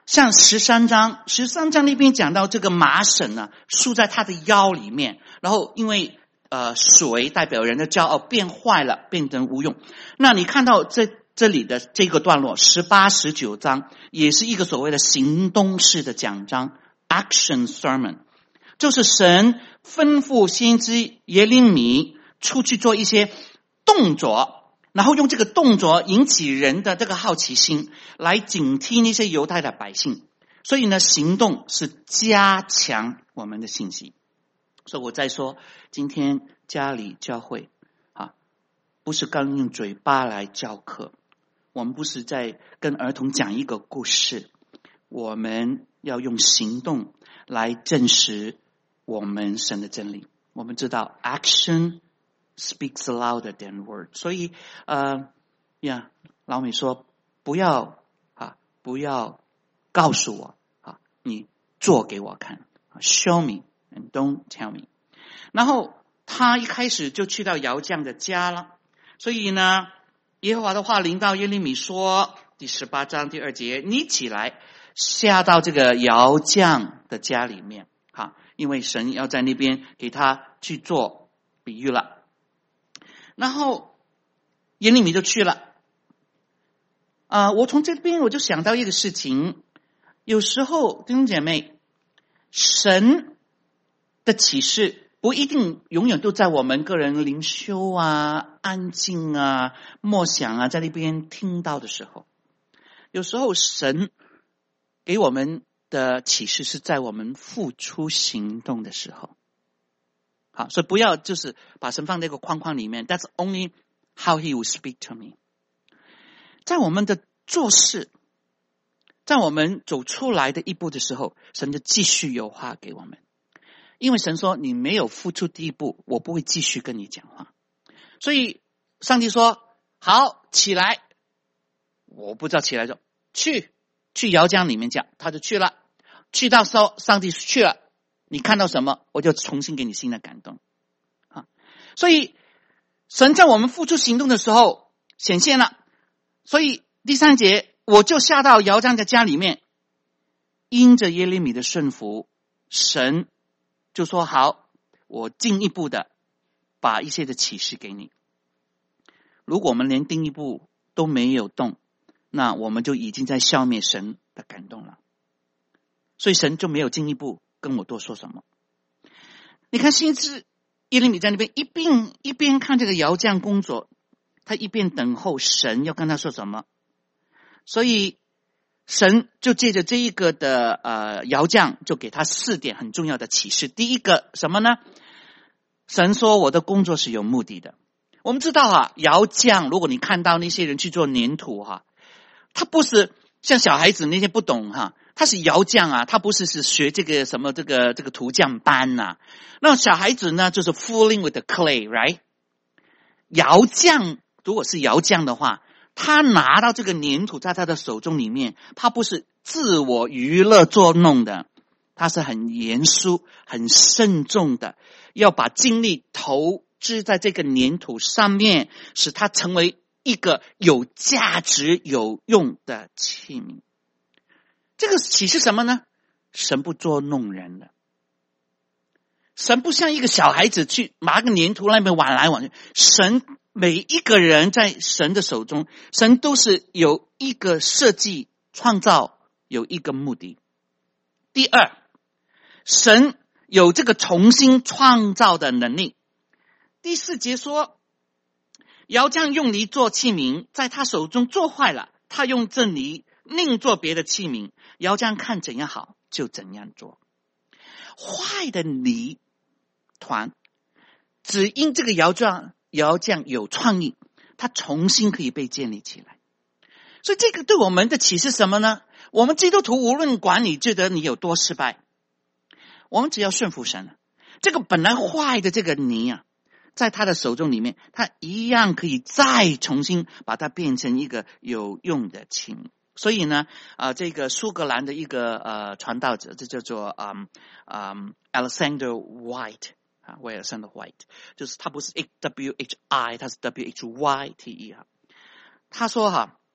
像十三章，十三章那边讲到这个麻绳呢，束在他的腰里面，然后因为呃水代表人的骄傲变坏了，变成无用。那你看到这这里的这个段落，十八、十九章也是一个所谓的行动式的讲章 ，action sermon， 就是神吩咐先知耶利米出去做一些动作。然后用这个动作引起人的这个好奇心，来警惕那些犹太的百姓。所以呢，行动是加强我们的信息。所以我在说，今天家里教会啊，不是刚用嘴巴来教课，我们不是在跟儿童讲一个故事，我们要用行动来证实我们神的真理。我们知道 action speaks louder than word， 所以呃呀，老美说不要啊，不要告诉我啊，你做给我看 ，show me and don't tell me。然后他一开始就去到窑匠的家了，所以呢，耶和华的话临到耶利米说，第十八章第二节，你起来下到这个窑匠的家里面啊，因为神要在那边给他去做比喻了。然后耶利米就去了。啊、呃，我从这边我就想到一个事情，有时候弟兄姐妹，神的启示不一定永远都在我们个人灵修啊、安静啊、默想啊，在那边听到的时候，有时候神给我们的启示是在我们付出行动的时候。好，所以不要就是把神放在一个框框里面。That's only how he will speak to me。在我们的做事，在我们走出来的一步的时候，神就继续有话给我们。因为神说，你没有付出第一步，我不会继续跟你讲话。所以上帝说，好，起来。我不知道起来就去去窑匠里面讲，他就去了。去到时候，上帝去了。你看到什么，我就重新给你新的感动啊！所以神在我们付出行动的时候显现了。所以第三节，我就下到窑匠的家里面，因着耶利米的顺服，神就说好，我进一步的把一些的启示给你。如果我们连第一步都没有动，那我们就已经在消灭神的感动了。所以神就没有进一步跟我多说什么。你看先知耶利米在那边一边一边看这个窑匠工作，他一边等候神要跟他说什么。所以神就借着这一个的呃窑匠，就给他四点很重要的启示。第一个什么呢？神说我的工作是有目的的。我们知道啊，窑匠，如果你看到那些人去做粘土哈，他不是像小孩子那些不懂哈，他是窑匠啊，他不是是学这个什么这个这个涂匠班呐、啊。那小孩子呢，就是 fooling with the clay， right？ 窑匠如果是窑匠的话，他拿到这个粘土在他的手中里面，他不是自我娱乐作弄的，他是很严肃、很慎重的，要把精力投资在这个粘土上面，使它成为一个有价值、有用的器皿。这个启示什么呢？神不捉弄人的，神不像一个小孩子去拿个粘土那边玩来玩去。神每一个人在神的手中，神都是有一个设计、创造，有一个目的。第二，神有这个重新创造的能力。第四节说，窑匠用泥做器皿，在他手中做坏了，他用这泥另做别的器皿，窑匠看怎样好就怎样做。坏的泥团只因这个窑匠窑匠有创意，他重新可以被建立起来。所以这个对我们的启示什么呢？我们基督徒无论管你觉得你有多失败，我们只要顺服神，这个本来坏的这个泥啊，在他的手中里面，他一样可以再重新把它变成一个有用的器皿。所以呢，啊、呃，这个苏格兰的一个呃传道者，这叫做嗯嗯 Alexander White 啊，威尔森的 White， 就是他不是 W H I， 他是 W H Y T E 哈。他说哈，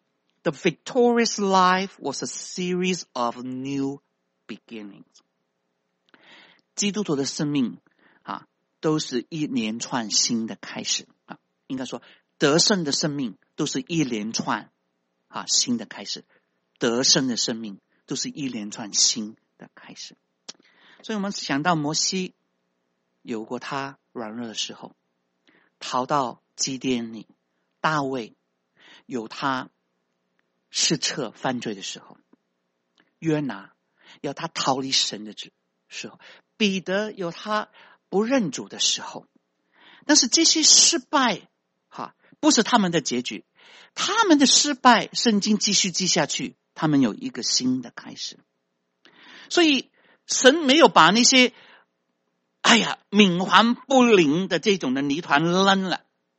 The victorious life was a series of new beginnings. 基督徒的生命啊，都是一连串新的开始啊。应该说，得胜的生命都是一连串啊新的开始，得胜的生命都是一连串新的开始。所以我们想到摩西有过他软弱的时候，逃到基甸里；大卫有他失策犯罪的时候；约拿有他逃离神的时候；彼得有他不认主的时候。但是这些失败哈，不是他们的结局，他们的失败圣经继续记下去，他们有一个新的开始。所以神没有把那些哎呀冥顽不灵的这种的泥团扔了，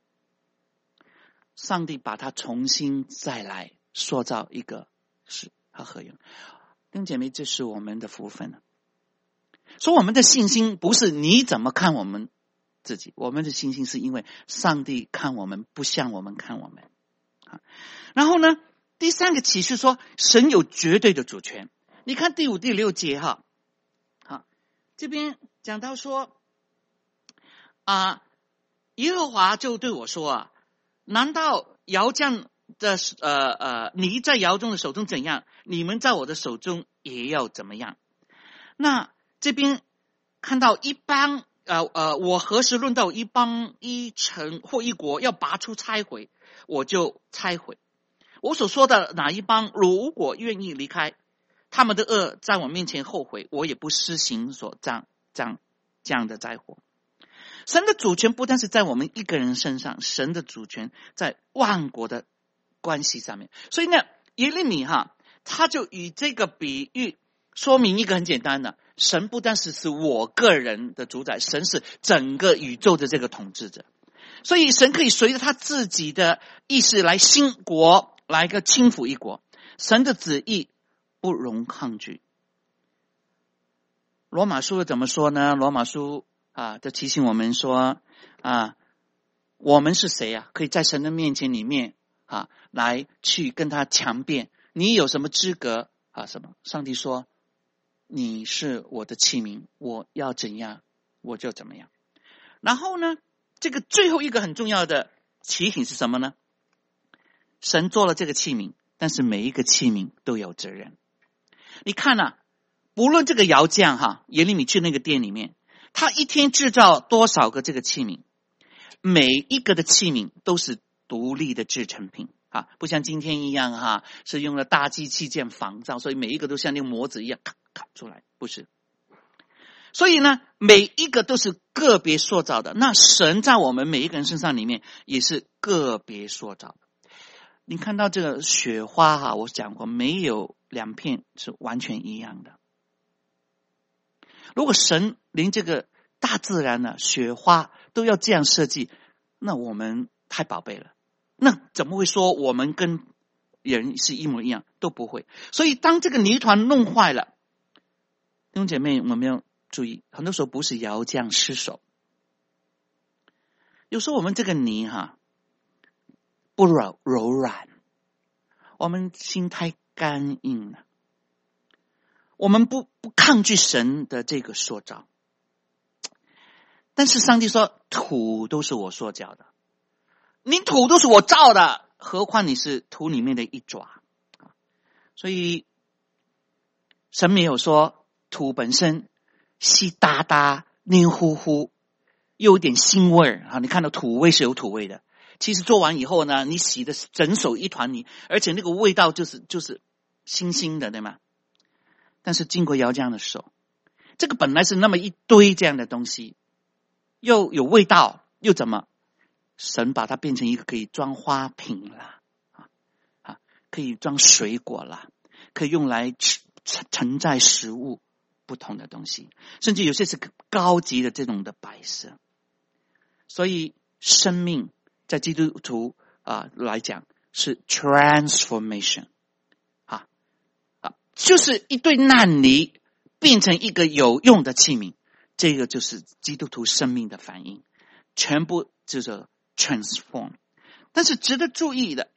上帝把它重新再来塑造一个是和合用。弟兄姐妹，这是我们的福分。所以我们的信心不是你怎么看我们自己，我们的信心是因为上帝看我们不像我们看我们。然后呢，第三个启示说神有绝对的主权。你看第五第六节哈，好，这边讲到说啊，耶和华就对我说啊，难道窑匠的呃呃泥在窑中的手中怎样，你们在我的手中也要怎么样？那这边看到一邦呃呃，我何时论到一邦一城或一国要拔出拆毁，我就拆毁。我所说的哪一邦如果愿意离开，他们的恶在我面前后悔，我也不施行所这样这样这样的灾祸。神的主权不但是在我们一个人身上，神的主权在万国的关系上面。所以呢，耶利米哈他就以这个比喻说明一个很简单的，神不单是是我个人的主宰，神是整个宇宙的这个统治者。所以神可以随着他自己的意识来兴国，来一个倾覆一国。神的旨意不容抗拒。罗马书怎么说呢？罗马书啊，就提醒我们说啊，我们是谁啊？可以在神的面前里面啊，来去跟他强辩。你有什么资格啊？什么？上帝说，你是我的器皿，我要怎样我就怎么样。然后呢，这个最后一个很重要的提醒是什么呢？神做了这个器皿，但是每一个器皿都有责任。你看啊，不论这个窑匠哈，耶利米去那个店里面，他一天制造多少个这个器皿，每一个的器皿都是独立的制成品啊，不像今天一样哈，是用了大机器件仿造，所以每一个都像那个模子一样咔咔出来，不是。所以呢，每一个都是个别塑造的。那神在我们每一个人身上里面也是个别塑造的。你看到这个雪花哈，我讲过，没有两片是完全一样的。如果神连这个大自然的雪花都要这样设计，那我们太宝贝了。那怎么会说我们跟人是一模一样？都不会。所以当这个泥团弄坏了，弟兄姐妹，我们要注意，很多时候不是窑匠失手，有时候我们这个泥哈不柔柔软，我们心太干硬了，我们不不抗拒神的这个塑造。但是上帝说，土都是我塑造的，你土都是我造的，何况你是土里面的一爪。所以神没有说土本身稀哒哒黏糊糊又有点腥味儿啊，你看到土味是有土味的，其实做完以后呢，你洗的整手一团泥，而且那个味道就是就是腥腥的，对吗？但是经过窑匠的手，这个本来是那么一堆这样的东西，又有味道，又怎么？神把它变成一个可以装花瓶啦，啊啊，可以装水果啦，可以用来承载食物不同的东西，甚至有些是高级的这种的摆设。所以生命在基督徒啊来讲是 transformation 啊啊，就是一堆烂泥变成一个有用的器皿，这个就是基督徒生命的反应，全部就是 transform。但是值得注意的，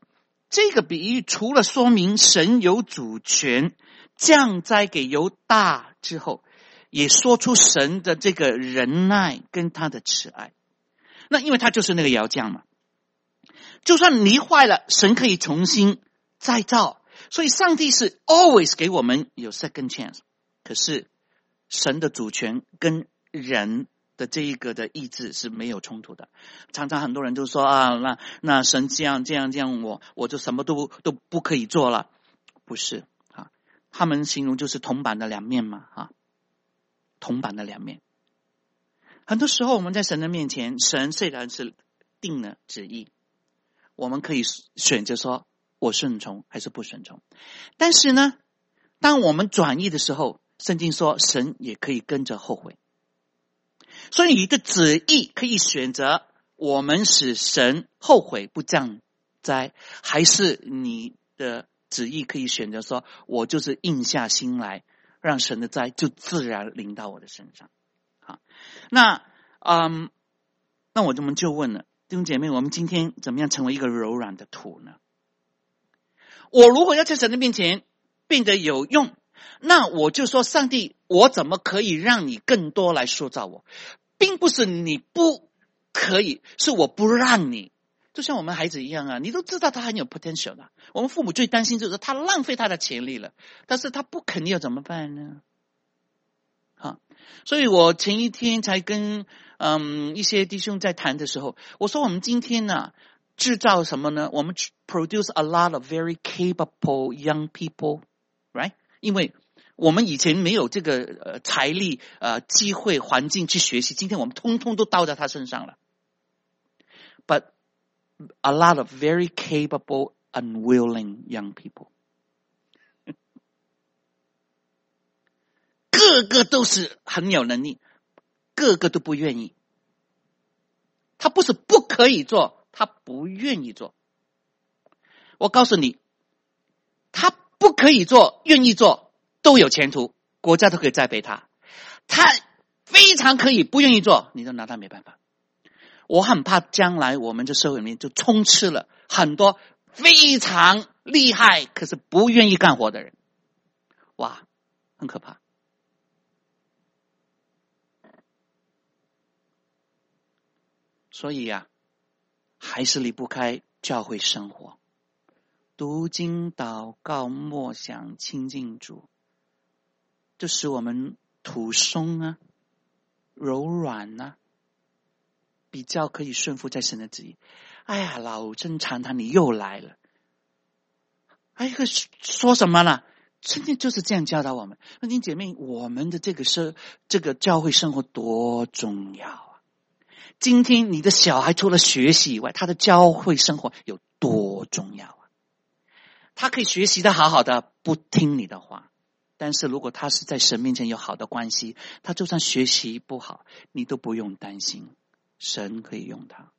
这个比喻除了说明神有主权降灾给犹大之后，也说出神的这个忍耐跟他的慈爱。那因为他就是那个窑匠嘛，就算泥坏了，神可以重新再造，所以上帝是 always 给我们有 second chance。 可是神的主权跟人的这一个的意志是没有冲突的。常常很多人就说啊，那那神这样这样这样，我我就什么都都不可以做了。不是啊，他们形容就是铜板的两面嘛啊，铜板的两面。很多时候我们在神的面前，神虽然是定了旨意，我们可以选择说我顺从还是不顺从。但是呢，当我们转意的时候，圣经说神也可以跟着后悔。所以你的旨意可以选择我们使神后悔不降灾，还是你的旨意可以选择说我就是硬下心来，让神的灾就自然临到我的身上。好，那嗯，那我们就问了，弟兄姐妹，我们今天怎么样成为一个柔软的土呢？我如果要在神的面前变得有用，那我就说上帝，我怎么可以让你更多来塑造我？并不是你不可以，是我不让你。就像我们孩子一样啊，你都知道他很有 potential 的，我们父母最担心就是他浪费他的潜力了，但是他不肯要怎么办呢？好，所以我前一天才跟嗯一些弟兄在谈的时候，我说我们今天呢、啊、制造什么呢？我们 produce a lot of very capable young people, right？ 因为我们以前没有这个呃财力呃机会环境去学习，今天我们通通都倒在他身上了。But a lot of very capable, unwilling young people. 个个都是很有能力，个个都不愿意。他不是不可以做，他不愿意做。我告诉你，他不可以做，愿意做都有前途，国家都可以栽培他。他非常可以，不愿意做，你都拿他没办法。我很怕将来我们这社会里面就充斥了很多非常厉害可是不愿意干活的人。哇，很可怕。所以呀、啊，还是离不开教会生活，读经祷告默想亲近主，这使我们土松啊柔软啊，比较可以顺服在神的旨意。哎呀，老真常常你又来了，哎，说什么呢？圣经就是这样教导我们。那弟兄姐妹，我们的这个生这个教会生活多重要啊！今天你的小孩除了学习以外，他的教会生活有多重要啊！他可以学习的好好的，不听你的话，但是如果他是在神面前有好的关系，他就算学习不好，你都不用担心，神可以用他。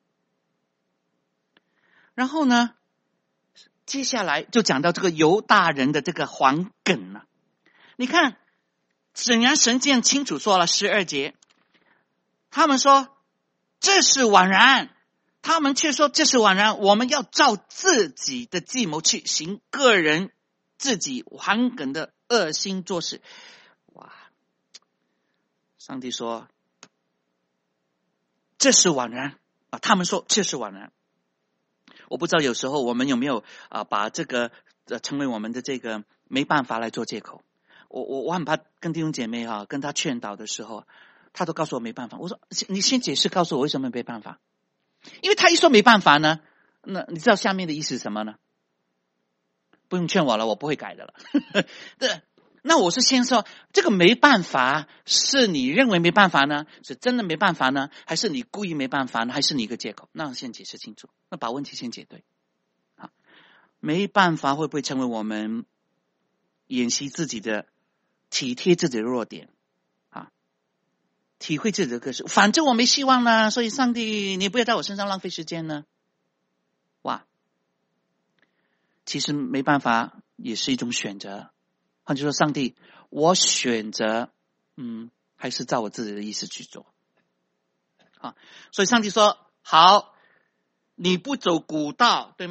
然后呢，接下来就讲到这个犹大人的这个黄梗了。你看，怎样神这样清楚说了十二节，他们说这是枉然，他们却说这是枉然，我们要照自己的计谋去行个人自己黄梗的恶心做事。哇！上帝说这是枉然啊，他们说这是枉然。我不知道有时候我们有没有啊把这个呃成为我们的这个没办法来做借口。我我我很怕跟弟兄姐妹哈、啊、跟他劝导的时候，他都告诉我没办法。我说你先解释告诉我为什么没办法。因为他一说没办法呢，那你知道下面的意思是什么呢？不用劝我了，我不会改的了。对，那我是先说这个没办法是你认为没办法呢，是真的没办法呢，还是你故意没办法呢，还是你一个借口？那我先解释清楚，那把问题先解对。啊，没办法会不会成为我们演习自己的体贴自己的弱点啊？体会自己的个性，反正我没希望呢，所以上帝你不要在我身上浪费时间呢。哇，其实没办法也是一种选择。换句话说，上帝我选择嗯还是照我自己的意思去做啊。所以上帝说好，你不走古道对吗？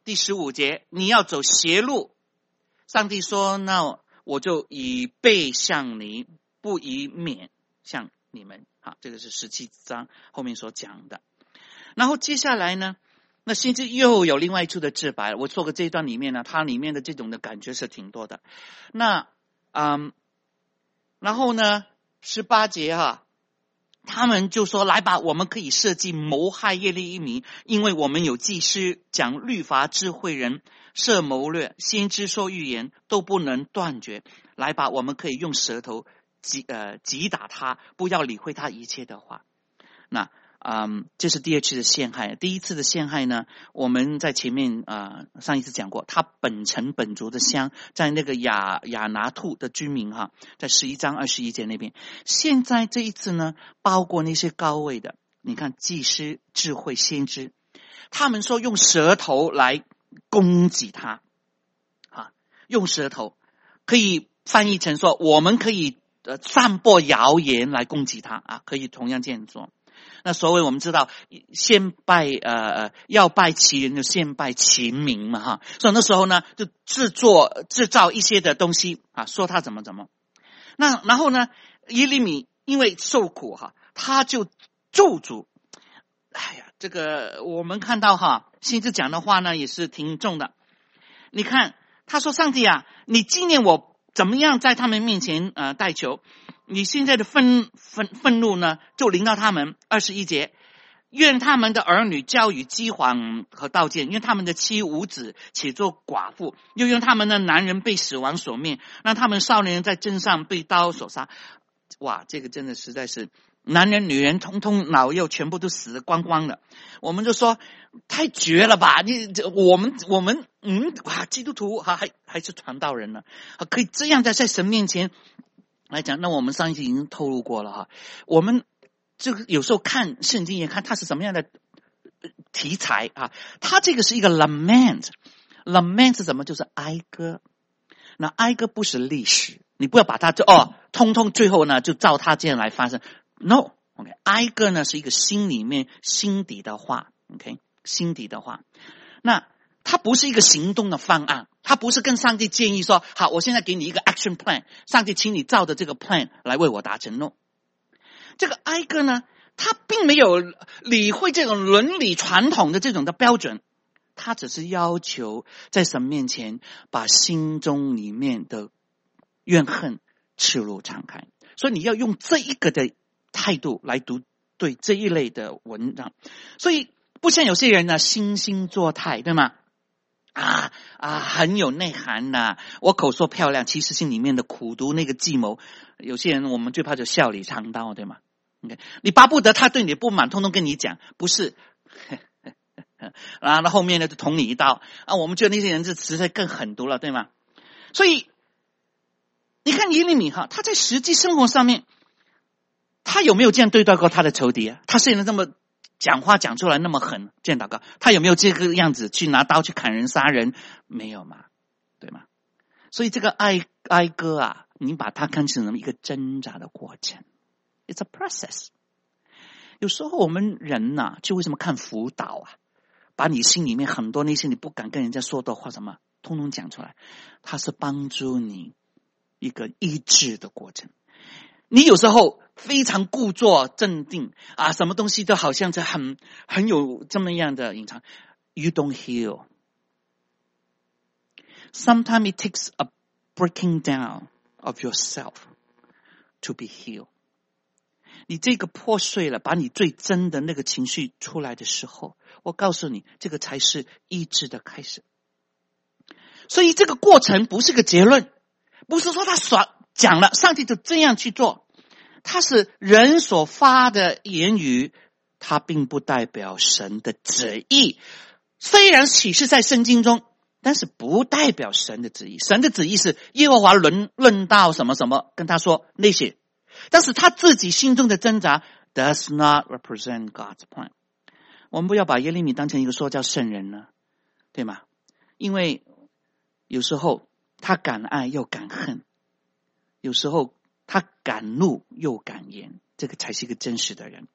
第十五节，你要走邪路。上帝说，那我就以背向你，不以面向你们。好，这个是十七章后面所讲的。然后接下来呢，那先知又有另外一处的自白。我说过这一段里面呢，它里面的这种的感觉是挺多的。那嗯，然后呢，十八节哈，他们就说，来吧，我们可以设计谋害耶利米，因为我们有祭司、讲律法、智慧人、设谋略、先知说预言，都不能断绝。来吧，我们可以用舌头击呃击打他，不要理会他一切的话。那嗯，这是第二次的陷害。第一次的陷害呢，我们在前面啊、呃、上一次讲过，他本城本族的乡在那个亚亚拿兔的居民哈，在十一章二十一节那边。现在这一次呢，包括那些高位的，你看祭司、智慧、先知，他们说用舌头来攻击他啊，用舌头可以翻译成说，我们可以呃散播谣言来攻击他啊，可以同样这样做。那所谓我们知道，先拜呃要拜其人就先拜其名嘛哈，所以那时候呢就制作制造一些的东西啊，说他怎么怎么。那然后呢，耶利米因为受苦哈，他就咒诅。哎呀，这个我们看到哈，先知讲的话呢也是挺重的。你看他说，上帝啊，你纪念我怎么样在他们面前呃代求，你现在的愤愤愤怒呢就临到他们。二十一节，愿他们的儿女交与饥荒和刀剑，愿他们的妻无子且做寡妇，又愿他们的男人被死亡所灭，让他们少年人在阵上被刀所杀。哇，这个真的实在是男人女人通通老幼全部都死光光了。我们就说太绝了吧，你我们我们嗯哇，基督徒还还还是传道人呢，可以这样在在神面前来讲。那我们上一集已经透露过了哈，我们这个有时候看圣经也看它是什么样的题材啊。它这个是一个 lament， lament 是什么？就是哀歌。那哀歌不是历史，你不要把它就哦，通通最后呢就照它这样来发生。No， OK， 哀歌呢是一个心里面心底的话 ，OK， 心底的话。那它不是一个行动的方案，它不是跟上帝建议说，好，我现在给你一个 action plan， 上帝请你照着这个 plan 来为我达成。No， 这个哀歌呢，它并没有理会这种伦理传统的这种的标准，他只是要求在神面前把心中里面的怨恨赤露敞开。所以你要用这一个的态度来读对这一类的文章。所以不像有些人呢惺惺作态，对吗？啊啊，很有内涵呐、啊！我口说漂亮，其实心里面的苦读那个计谋。有些人我们最怕就笑里藏刀，对吗？ Okay， 你巴不得他对你的不满通通跟你讲，不是然后后面呢就捅你一刀啊！我们觉得那些人是实在更狠毒了，对吗？所以你看耶利米哈，他在实际生活上面，他有没有这样对待过他的仇敌啊？他虽然这么讲话讲出来那么狠，这样祷告，他有没有这个样子去拿刀去砍人杀人？没有嘛，对吗？所以这个哀哀歌啊，你把它看成一个挣扎的过程。It's a process。 有时候我们人呐、啊，就为什么看辅导啊，把你心里面很多那些你不敢跟人家说的话什么通通讲出来，它是帮助你一个医治的过程。你有时候非常故作镇定啊，什么东西都好像是很很有这么样的隐藏。You don't heal. Sometimes it takes a breaking down of yourself to be healed. 你这个破碎了，把你最真的那个情绪出来的时候，我告诉你，这个才是医治的开始。所以这个过程不是个结论，不是说他所讲了上帝就这样去做，他是人所发的言语，它并不代表神的旨意。虽然启示在圣经中，但是不代表神的旨意。神的旨意是耶和华论论到什么什么，跟他说那些，但是他自己心中的挣扎 does not represent God's plan。 我们不要把耶利米当成一个说教圣人呢，对吗？因为有时候他敢爱又敢恨，有时候他敢怒又敢言，这个才是一个真实的人。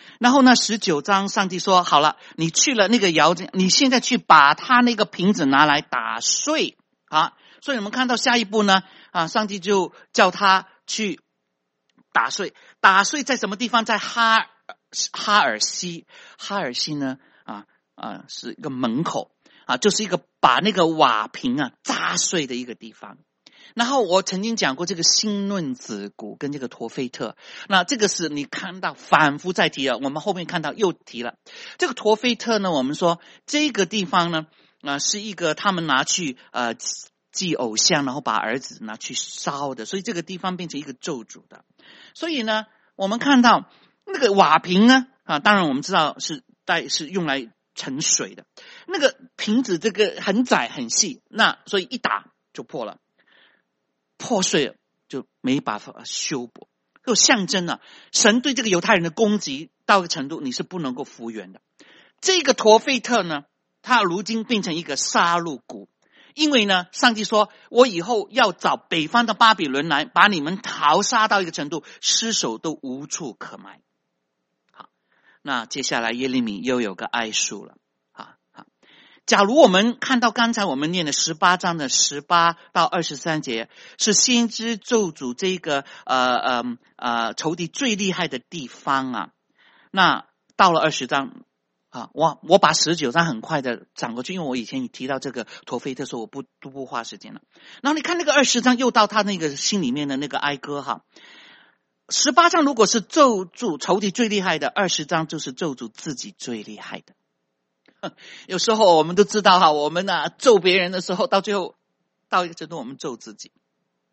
然后呢，十九章上帝说好了，你去了那个窑子，你现在去把他那个瓶子拿来打碎啊。所以我们看到下一步呢，啊，上帝就叫他去打碎，打碎在什么地方？在哈哈尔西，哈尔西呢，啊啊是一个门口啊，就是一个把那个瓦瓶啊砸碎的一个地方。然后我曾经讲过这个新论子谷跟这个陀斐特，那这个是你看到反复再提了，我们后面看到又提了这个陀斐特呢，我们说这个地方呢，啊、呃、是一个他们拿去呃祭偶像，然后把儿子拿去烧的，所以这个地方变成一个咒诅的。所以呢，我们看到那个瓦瓶呢，啊，当然我们知道是带是用来盛水的，那个瓶子这个很窄很细，那所以一打就破了。破碎了就没办法修补，就象征了神对这个犹太人的攻击到一个程度，你是不能够复原的。这个陀斐特呢，他如今变成一个杀戮谷，因为呢，上帝说我以后要找北方的巴比伦来把你们淘杀到一个程度，尸首都无处可埋。好，那接下来耶利米又有个哀述了。假如我们看到刚才我们念的十八章的十八到二十三节，是先知咒诅这个呃呃呃仇敌最厉害的地方啊，那到了二十章啊，我我把十九章很快的讲过去，因为我以前也提到这个陀斐特，说我不都不花时间了。然后你看那个二十章又到他那个心里面的那个哀歌哈，十八章如果是咒诅仇敌最厉害的，二十章就是咒诅自己最厉害的。有时候我们都知道哈，我们啊咒别人的时候，到最后到一个程度，我们咒自己。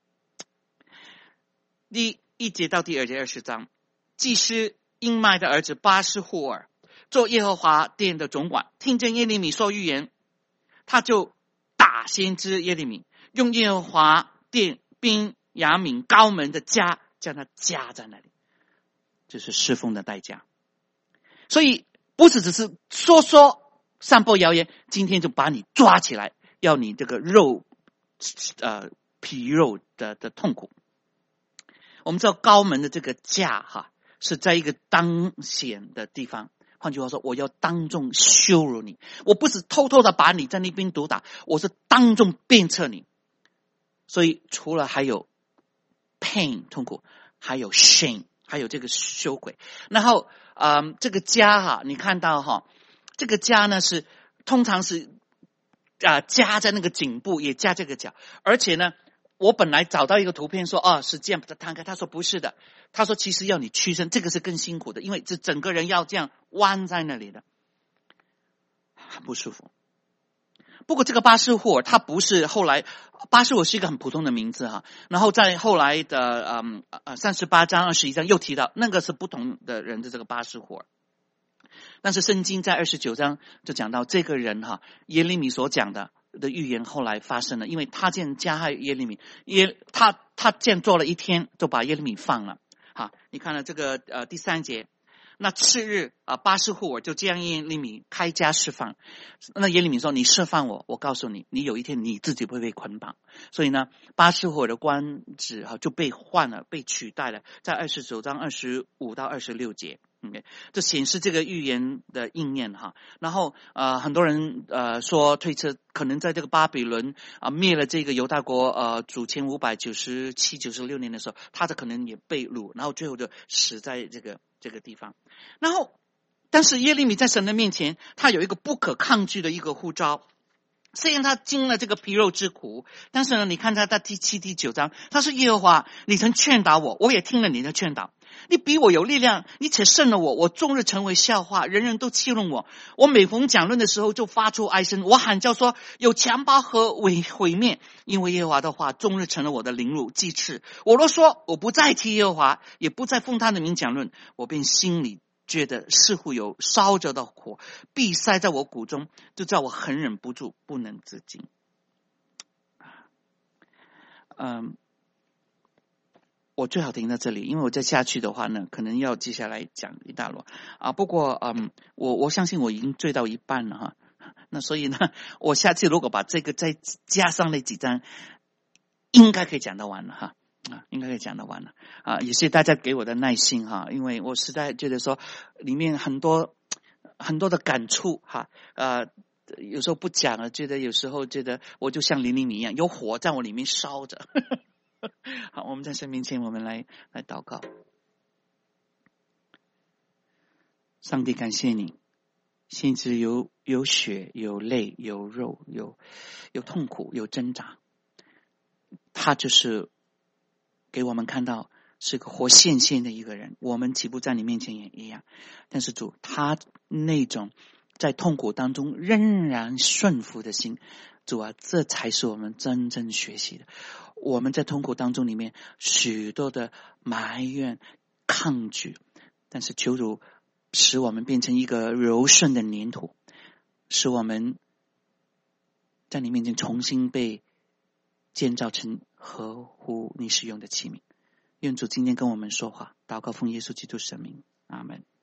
第一节到第二节二十章，祭司英麦的儿子巴施户尔做耶和华殿的总管，听见耶利米说预言，他就打先知耶利米，用耶和华殿宾雅悯高门的枷将他夹在那里，这是侍奉的代价。所以不是只是说说散播谣言，今天就把你抓起来，要你这个肉呃皮肉的的痛苦。我们知道高门的这个架哈，是在一个当显的地方，换句话说，我要当众羞辱你，我不是偷偷的把你在那边毒打，我是当众鞭策你。所以除了还有 pain 痛苦，还有 shame 还有这个羞愧。然后嗯，这个家哈，你看到哈，这个家呢是通常是啊夹在那个颈部，也夹这个脚，而且呢，我本来找到一个图片说哦是这样把它摊开，他说不是的，他说其实要你屈伸，这个是更辛苦的，因为这整个人要这样弯在那里的，很不舒服。不过这个巴施户尔他不是后来，巴施户尔是一个很普通的名字哈，然后在后来的嗯呃三十八章二十一章又提到那个是不同的人的这个巴施户尔。但是圣经在二十九章就讲到这个人哈，耶利米所讲的的预言后来发生了，因为他这样加害耶利米，耶他他这样做了一天就把耶利米放了。好，你看了这个呃第三节，那次日啊，巴施户尔就将耶利米开家释放。那耶利米说：“你释放我，我告诉你，你有一天你自己会被捆绑。”所以呢，巴施户尔的官职哈就被换了，被取代了，在二十九章二十五到二十六节。OK， 这显示这个预言的应验哈。然后呃，很多人呃说推测，可能在这个巴比伦啊、呃、灭了这个犹大国呃主前五百九十七、九十六年的时候，他的可能也被掳，然后最后就死在这个这个地方。然后，但是耶利米在神的面前，他有一个不可抗拒的一个呼召。虽然他经了这个皮肉之苦，但是呢，你看他在第七、第九章，他说耶和华，你曾劝导我，我也听了你的劝导。你比我有力量，你且胜了我，我终日成为笑话，人人都欺弄我。我每逢讲论的时候就发出哀声，我喊叫说有强暴和毁毁灭，因为耶和华的话终日成了我的凌辱祭祀。我若说我不再提耶和华，也不再奉他的名讲论，我便心里觉得似乎有烧着的火必塞在我骨中，就叫我很忍不住，不能自禁。嗯，我最好停在这里，因为我再下去的话呢，可能要接下来讲一大摞啊。不过嗯，我我相信我已经追到一半了哈。那所以呢，我下次如果把这个再加上那几章，应该可以讲得完了哈。 啊，应该可以讲得完了啊！也谢大家给我的耐心哈，因为我实在觉得说里面很多很多的感触哈，呃，有时候不讲了，觉得有时候觉得我就像林灵敏一样，有火在我里面烧着。好，我们在神面前，我们来来祷告。上帝，感谢你，甚至有有血有泪有肉有有痛苦有挣扎，他就是给我们看到是个活现现的一个人，我们岂不在你面前也一样？但是主，他那种在痛苦当中仍然顺服的心，主啊，这才是我们真正学习的。我们在痛苦当中里面许多的埋怨抗拒，但是求主使我们变成一个柔顺的粘土，使我们在你面前重新被建造成合乎你使用的器皿。愿主今天跟我们说话，祷告奉耶稣基督圣名，阿们。